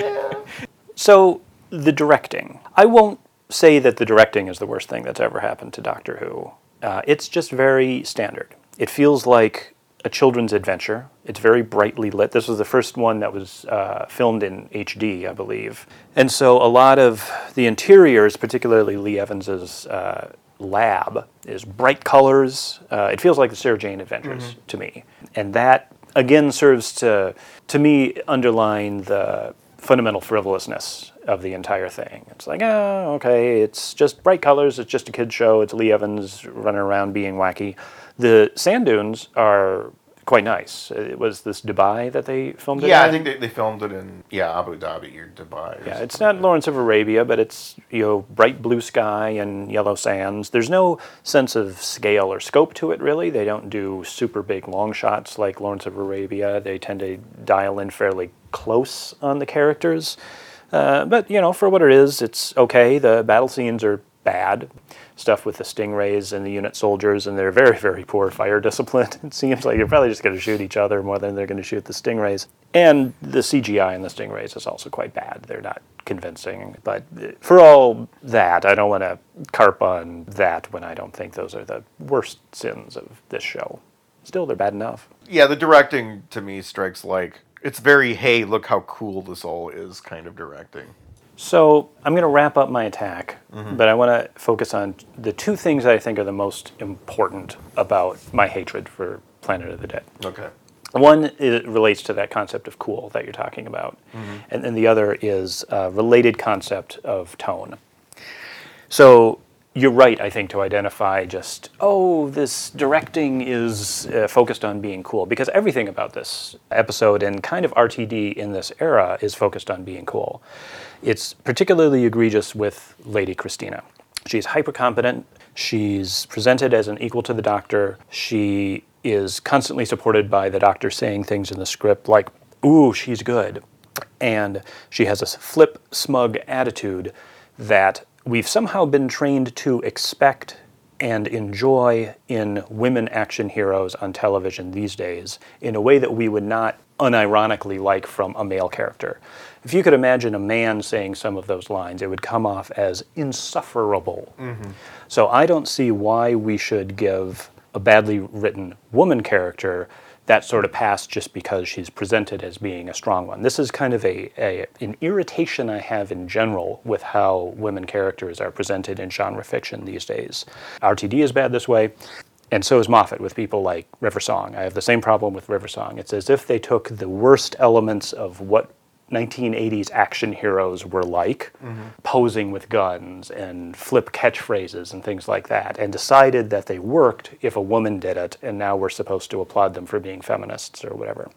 [SPEAKER 4] So, the directing. I won't say that the directing is the worst thing that's ever happened to Doctor Who. Uh, it's just very standard. It feels like a children's adventure. It's very brightly lit. This was the first one that was uh, filmed in H D, I believe. And so a lot of the interiors, particularly Lee Evans's uh, lab, is bright colors. Uh, it feels like the Sarah Jane Adventures mm-hmm. to me. And that, again, serves to, to me, underline the fundamental frivolousness of the entire thing. It's like, oh, okay, it's just bright colors, it's just a kid's show, it's Lee Evans running around being wacky. The sand dunes are quite nice. It was this Dubai that they filmed it
[SPEAKER 3] Yeah,
[SPEAKER 4] in?
[SPEAKER 3] I think they, they filmed it in, yeah, Abu Dhabi or Dubai. Or
[SPEAKER 4] Yeah, it's not Lawrence of Arabia, but it's, you know, bright blue sky and yellow sands. There's no sense of scale or scope to it, really. They don't do super big long shots like Lawrence of Arabia. They tend to dial in fairly close on the characters. Uh, but, you know, for what it is, it's okay. The battle scenes are bad. Stuff with the stingrays and the unit soldiers, and they're very, very poor fire discipline. It seems like they're probably just going to shoot each other more than they're going to shoot the stingrays. And the C G I in the stingrays is also quite bad. They're not convincing. But for all that, I don't want to carp on that when I don't think those are the worst sins of this show. Still, they're bad enough.
[SPEAKER 3] Yeah, the directing to me strikes like, it's very, hey, look how cool this all is kind of directing.
[SPEAKER 4] So I'm going to wrap up my attack,
[SPEAKER 3] Mm-hmm.
[SPEAKER 4] but I want to focus on the two things that I think are the most important about my hatred for Planet of the Dead.
[SPEAKER 3] Okay.
[SPEAKER 4] One it relates to that concept of cool that you're talking about, mm-hmm. and then the other is a related concept of tone. So you're right, I think, to identify just, oh, this directing is uh, focused on being cool, because everything about this episode and kind of R T D in this era is focused on being cool. It's particularly egregious with Lady Christina. She's hyper-competent. She's presented as an equal to the Doctor. She is constantly supported by the Doctor saying things in the script like, ooh, she's good. And she has a flip, smug attitude that we've somehow been trained to expect and enjoy in women action heroes on television these days in a way that we would not unironically like from a male character. If you could imagine a man saying some of those lines, it would come off as insufferable. Mm-hmm. So I don't see why we should give a badly written woman character that sort of pass just because she's presented as being a strong one. This is kind of a, a an irritation I have in general with how women characters are presented in genre fiction these days. R T D is bad this way, and so is Moffat with people like River Song. I have the same problem with River Song. It's as if they took the worst elements of what nineteen eighties action heroes were like, mm-hmm. posing with guns and flip catchphrases and things like that, and decided that they worked if a woman did it, and now we're supposed to applaud them for being feminists or whatever.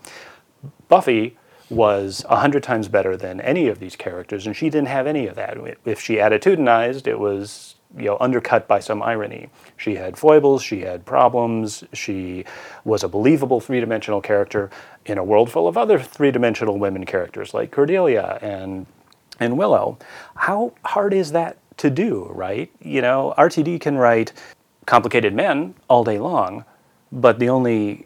[SPEAKER 4] Buffy was a hundred times better than any of these characters, and she didn't have any of that. If she attitudinized, it was, you know, undercut by some irony. She had foibles, she had problems, she was a believable three-dimensional character in a world full of other three-dimensional women characters like Cordelia and and Willow. How hard is that to do, right? You know, R T D can write complicated men all day long, but the only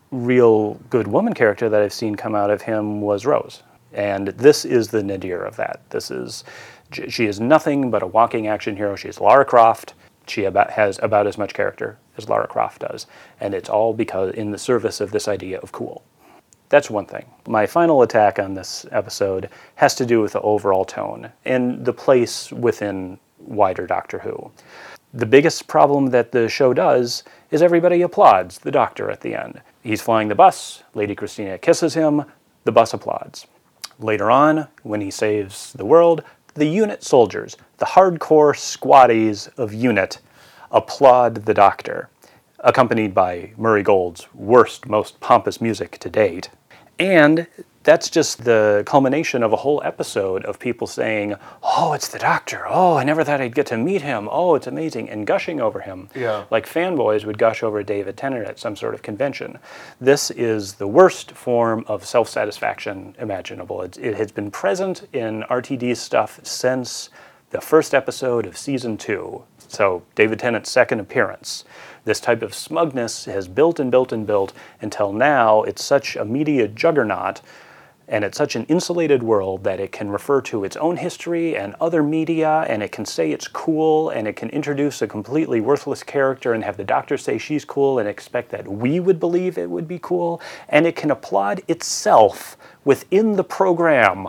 [SPEAKER 4] real good woman character that I've seen come out of him was Rose. And this is the nadir of that. This is, she is nothing but a walking action hero. She's Lara Croft. She about, has about as much character as Lara Croft does. And it's all because in the service of this idea of cool. That's one thing. My final attack on this episode has to do with the overall tone and the place within wider Doctor Who. The biggest problem that the show does is everybody applauds the Doctor at the end. He's flying the bus, Lady Christina kisses him, the bus applauds. Later on, when he saves the world, the unit soldiers, the hardcore squaddies of UNIT, applaud the Doctor, accompanied by Murray Gold's worst, most pompous music to date. And that's just the culmination of a whole episode of people saying, oh, it's the Doctor. Oh, I never thought I'd get to meet him. Oh, it's amazing. And gushing over him. Yeah. Like fanboys would gush over David Tennant at some sort of convention. This is the worst form of self-satisfaction imaginable. It, it has been present in R T D's stuff since the first episode of season two. So David Tennant's second appearance. This type of smugness has built and built and built until now it's such a media juggernaut and it's such an insulated world that it can refer to its own history and other media, and it can say it's cool, and it can introduce a completely worthless character and have the Doctor say she's cool and expect that we would believe it would be cool, and it can applaud itself within the program,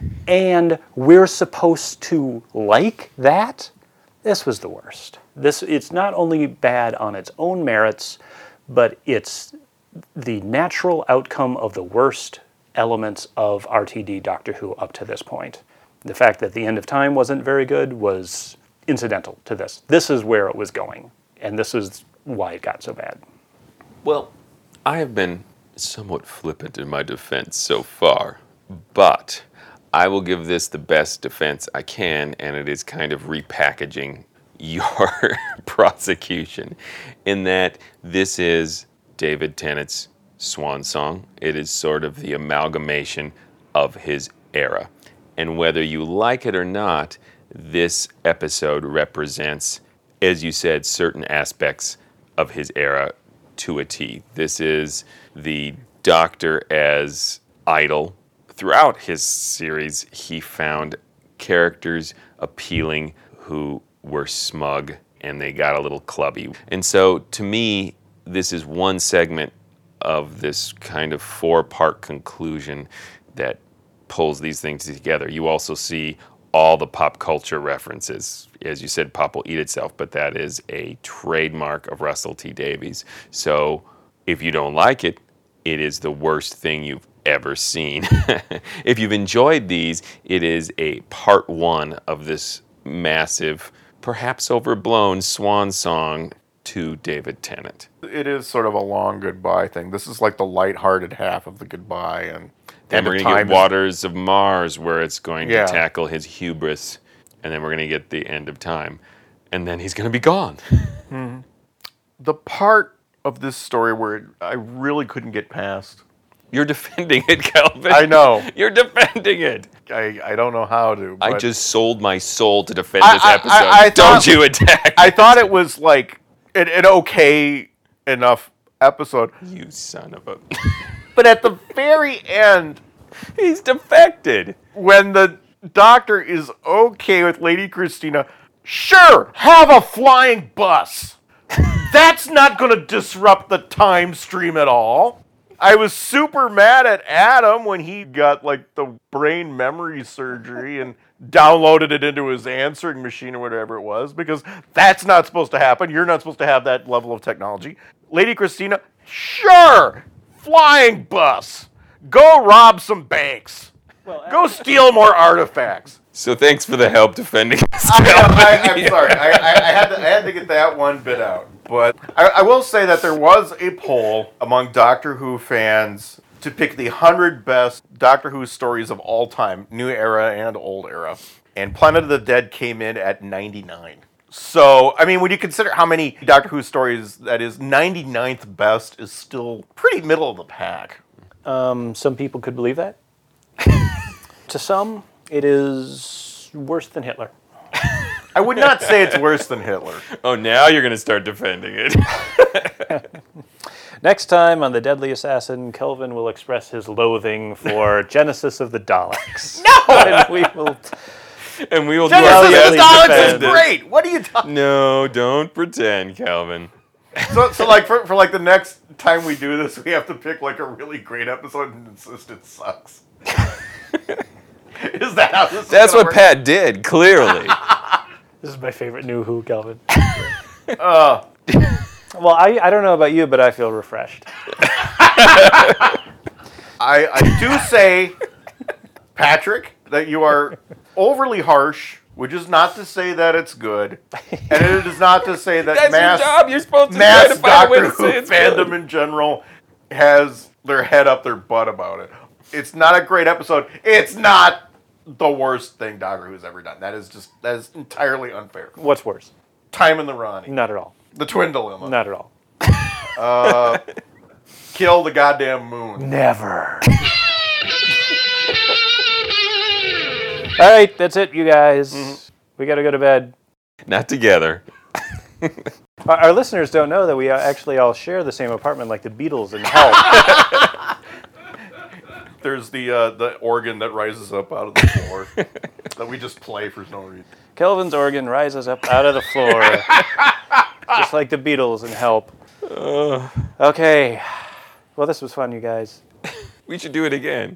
[SPEAKER 4] and we're supposed to like that? This was the worst. This, it's not only bad on its own merits, but it's the natural outcome of the worst elements of R T D Doctor Who up to this point. The fact that The End of Time wasn't very good was incidental to this. This is where it was going, and this is why it got so bad.
[SPEAKER 5] Well, I have been somewhat flippant in my defense so far, but I will give this the best defense I can, and it is kind of repackaging your prosecution, in that this is David Tennant's swan song. It is sort of the amalgamation of his era. And whether you like it or not, this episode represents, as you said, certain aspects of his era to a T. This is the Doctor as idol. Throughout his series, he found characters appealing who were smug and they got a little clubby. And so, to me, this is one segment of this kind of four-part conclusion that pulls these things together. You also see all the pop culture references. As you said, pop will eat itself, but that is a trademark of Russell T Davies. So if you don't like it, it is the worst thing you've ever seen. If you've enjoyed these, it is a part one of this massive, perhaps overblown swan song to David Tennant.
[SPEAKER 3] It is sort of a long goodbye thing. This is like the lighthearted half of the goodbye, and
[SPEAKER 5] Then we're going to get
[SPEAKER 3] is-
[SPEAKER 5] Waters of Mars, where it's going
[SPEAKER 3] Yeah.
[SPEAKER 5] to tackle his hubris, and then we're going to get the end of time, and then he's going to be gone.
[SPEAKER 3] the part of this story where I really couldn't get past.
[SPEAKER 5] You're defending it, Calvin.
[SPEAKER 3] I know.
[SPEAKER 5] You're defending it.
[SPEAKER 3] I, I don't know how to.
[SPEAKER 5] I
[SPEAKER 3] but
[SPEAKER 5] just sold my soul to defend
[SPEAKER 3] I-
[SPEAKER 5] this
[SPEAKER 3] I-
[SPEAKER 5] episode.
[SPEAKER 3] I- I
[SPEAKER 5] Don't
[SPEAKER 3] thought-
[SPEAKER 5] you attack
[SPEAKER 3] I thought it was like an, an okay enough episode,
[SPEAKER 5] you son of a...
[SPEAKER 3] but at the very end,
[SPEAKER 5] He's defected.
[SPEAKER 3] when the doctor is okay with Lady Christina, sure, have a flying bus. That's not going to disrupt the time stream at all. I was super mad at Adam when he got like the brain memory surgery and downloaded it into his answering machine or whatever it was, because that's not supposed to happen. You're not supposed to have that level of technology. Lady Christina, sure, flying bus. Go rob some banks. Go steal more artifacts.
[SPEAKER 5] So thanks for the help defending us,
[SPEAKER 3] I,
[SPEAKER 5] Calvin.
[SPEAKER 3] I, I'm sorry. I, I, I, had to, I had to get that one bit out. But I, I will say that there was a poll among Doctor Who fans to pick the one hundred best Doctor Who stories of all time, new era and old era. And Planet of the Dead came in at ninety-nine. So, I mean, when you consider how many Doctor Who stories that is, ninety-ninth best is still pretty middle of the pack.
[SPEAKER 4] Um, some people could believe that. To some, it is worse than Hitler.
[SPEAKER 3] I would not say it's worse than Hitler.
[SPEAKER 5] Oh, now you're going to start defending it.
[SPEAKER 4] Next time on The Deadly Assassin, Kelvin will express his loathing for Genesis of the Daleks. No! And we will...
[SPEAKER 5] And we will do
[SPEAKER 3] Genesis
[SPEAKER 5] our
[SPEAKER 3] of
[SPEAKER 5] best
[SPEAKER 3] the
[SPEAKER 5] to
[SPEAKER 3] Daleks
[SPEAKER 5] defend
[SPEAKER 3] is
[SPEAKER 5] it.
[SPEAKER 3] great! What are you talking
[SPEAKER 5] No, don't pretend, Calvin.
[SPEAKER 3] So, so like for, for like the next time we do this, we have to pick like a really great episode and insist it sucks. Is that how this is
[SPEAKER 5] That's
[SPEAKER 3] gonna
[SPEAKER 5] what
[SPEAKER 3] work?
[SPEAKER 5] Pat did, clearly.
[SPEAKER 4] This is my favorite new Who, Kelvin.
[SPEAKER 3] Uh,
[SPEAKER 4] Well, I, I don't know about you, but I feel refreshed.
[SPEAKER 3] I I do say, Patrick, that you are overly harsh, which is not to say that it's good, and it is not to say that
[SPEAKER 5] That's
[SPEAKER 3] mass
[SPEAKER 5] your job. You're supposed to try
[SPEAKER 3] mass
[SPEAKER 5] to find a way
[SPEAKER 3] Doctor
[SPEAKER 5] to
[SPEAKER 3] Who
[SPEAKER 5] say it's
[SPEAKER 3] fandom
[SPEAKER 5] good.
[SPEAKER 3] in general has their head up their butt about it. It's not a great episode. It's not the worst thing Doctor Who's ever done. That is just that is entirely unfair.
[SPEAKER 4] What's worse?
[SPEAKER 3] Time in the Ronnie,
[SPEAKER 4] Not at all.
[SPEAKER 3] the Twin Dilemma,
[SPEAKER 4] Not at all.
[SPEAKER 3] kill the goddamn moon.
[SPEAKER 4] Never. All right, that's it, you guys. We got to go to bed.
[SPEAKER 5] Not together.
[SPEAKER 4] Our, our listeners don't know that we uh, actually all share the same apartment like the Beatles and Help.
[SPEAKER 3] There's the uh, the organ that rises up out of the floor that we just play for no reason.
[SPEAKER 4] Kelvin's organ rises up out of the floor, just like the Beatles and Help. Okay. Well, this was fun, you guys.
[SPEAKER 5] We should do it again.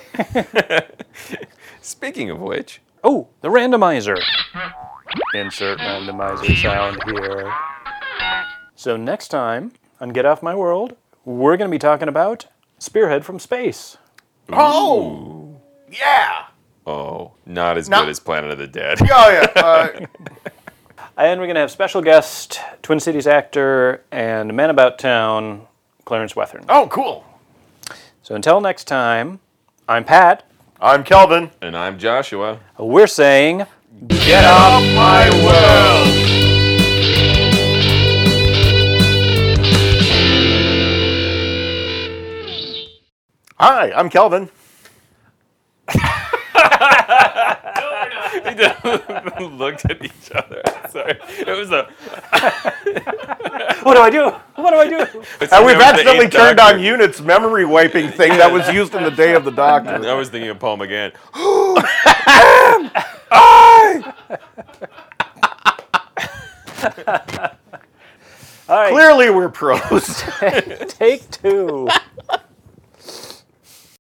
[SPEAKER 5] Speaking of which,
[SPEAKER 4] Oh, the randomizer. Insert randomizer sound here. So next time on Get Off My World, we're going to be talking about Spearhead from Space.
[SPEAKER 3] Oh, yeah.
[SPEAKER 5] oh, not as
[SPEAKER 3] No.
[SPEAKER 5] good as Planet of the Dead.
[SPEAKER 3] Oh yeah. Uh,
[SPEAKER 4] And we're going to have special guest, Twin Cities actor and Man About Town, Clarence Wethern.
[SPEAKER 3] oh, cool.
[SPEAKER 4] So until next time, I'm Pat.
[SPEAKER 3] I'm Kelvin.
[SPEAKER 5] And I'm Joshua.
[SPEAKER 4] We're saying,
[SPEAKER 3] Get off my world. Hi, I'm Kelvin.
[SPEAKER 5] Looked at each other. Sorry. It was a.
[SPEAKER 4] what do I do? What do I do?
[SPEAKER 3] And we've
[SPEAKER 5] Remember the
[SPEAKER 3] accidentally
[SPEAKER 5] Eighth
[SPEAKER 3] turned
[SPEAKER 5] Doctor.
[SPEAKER 3] on Unit's memory wiping thing that was used in the Day of the Doctor.
[SPEAKER 5] I was thinking of Paul McGann.
[SPEAKER 4] All right,
[SPEAKER 3] Clearly, we're pros.
[SPEAKER 4] take two.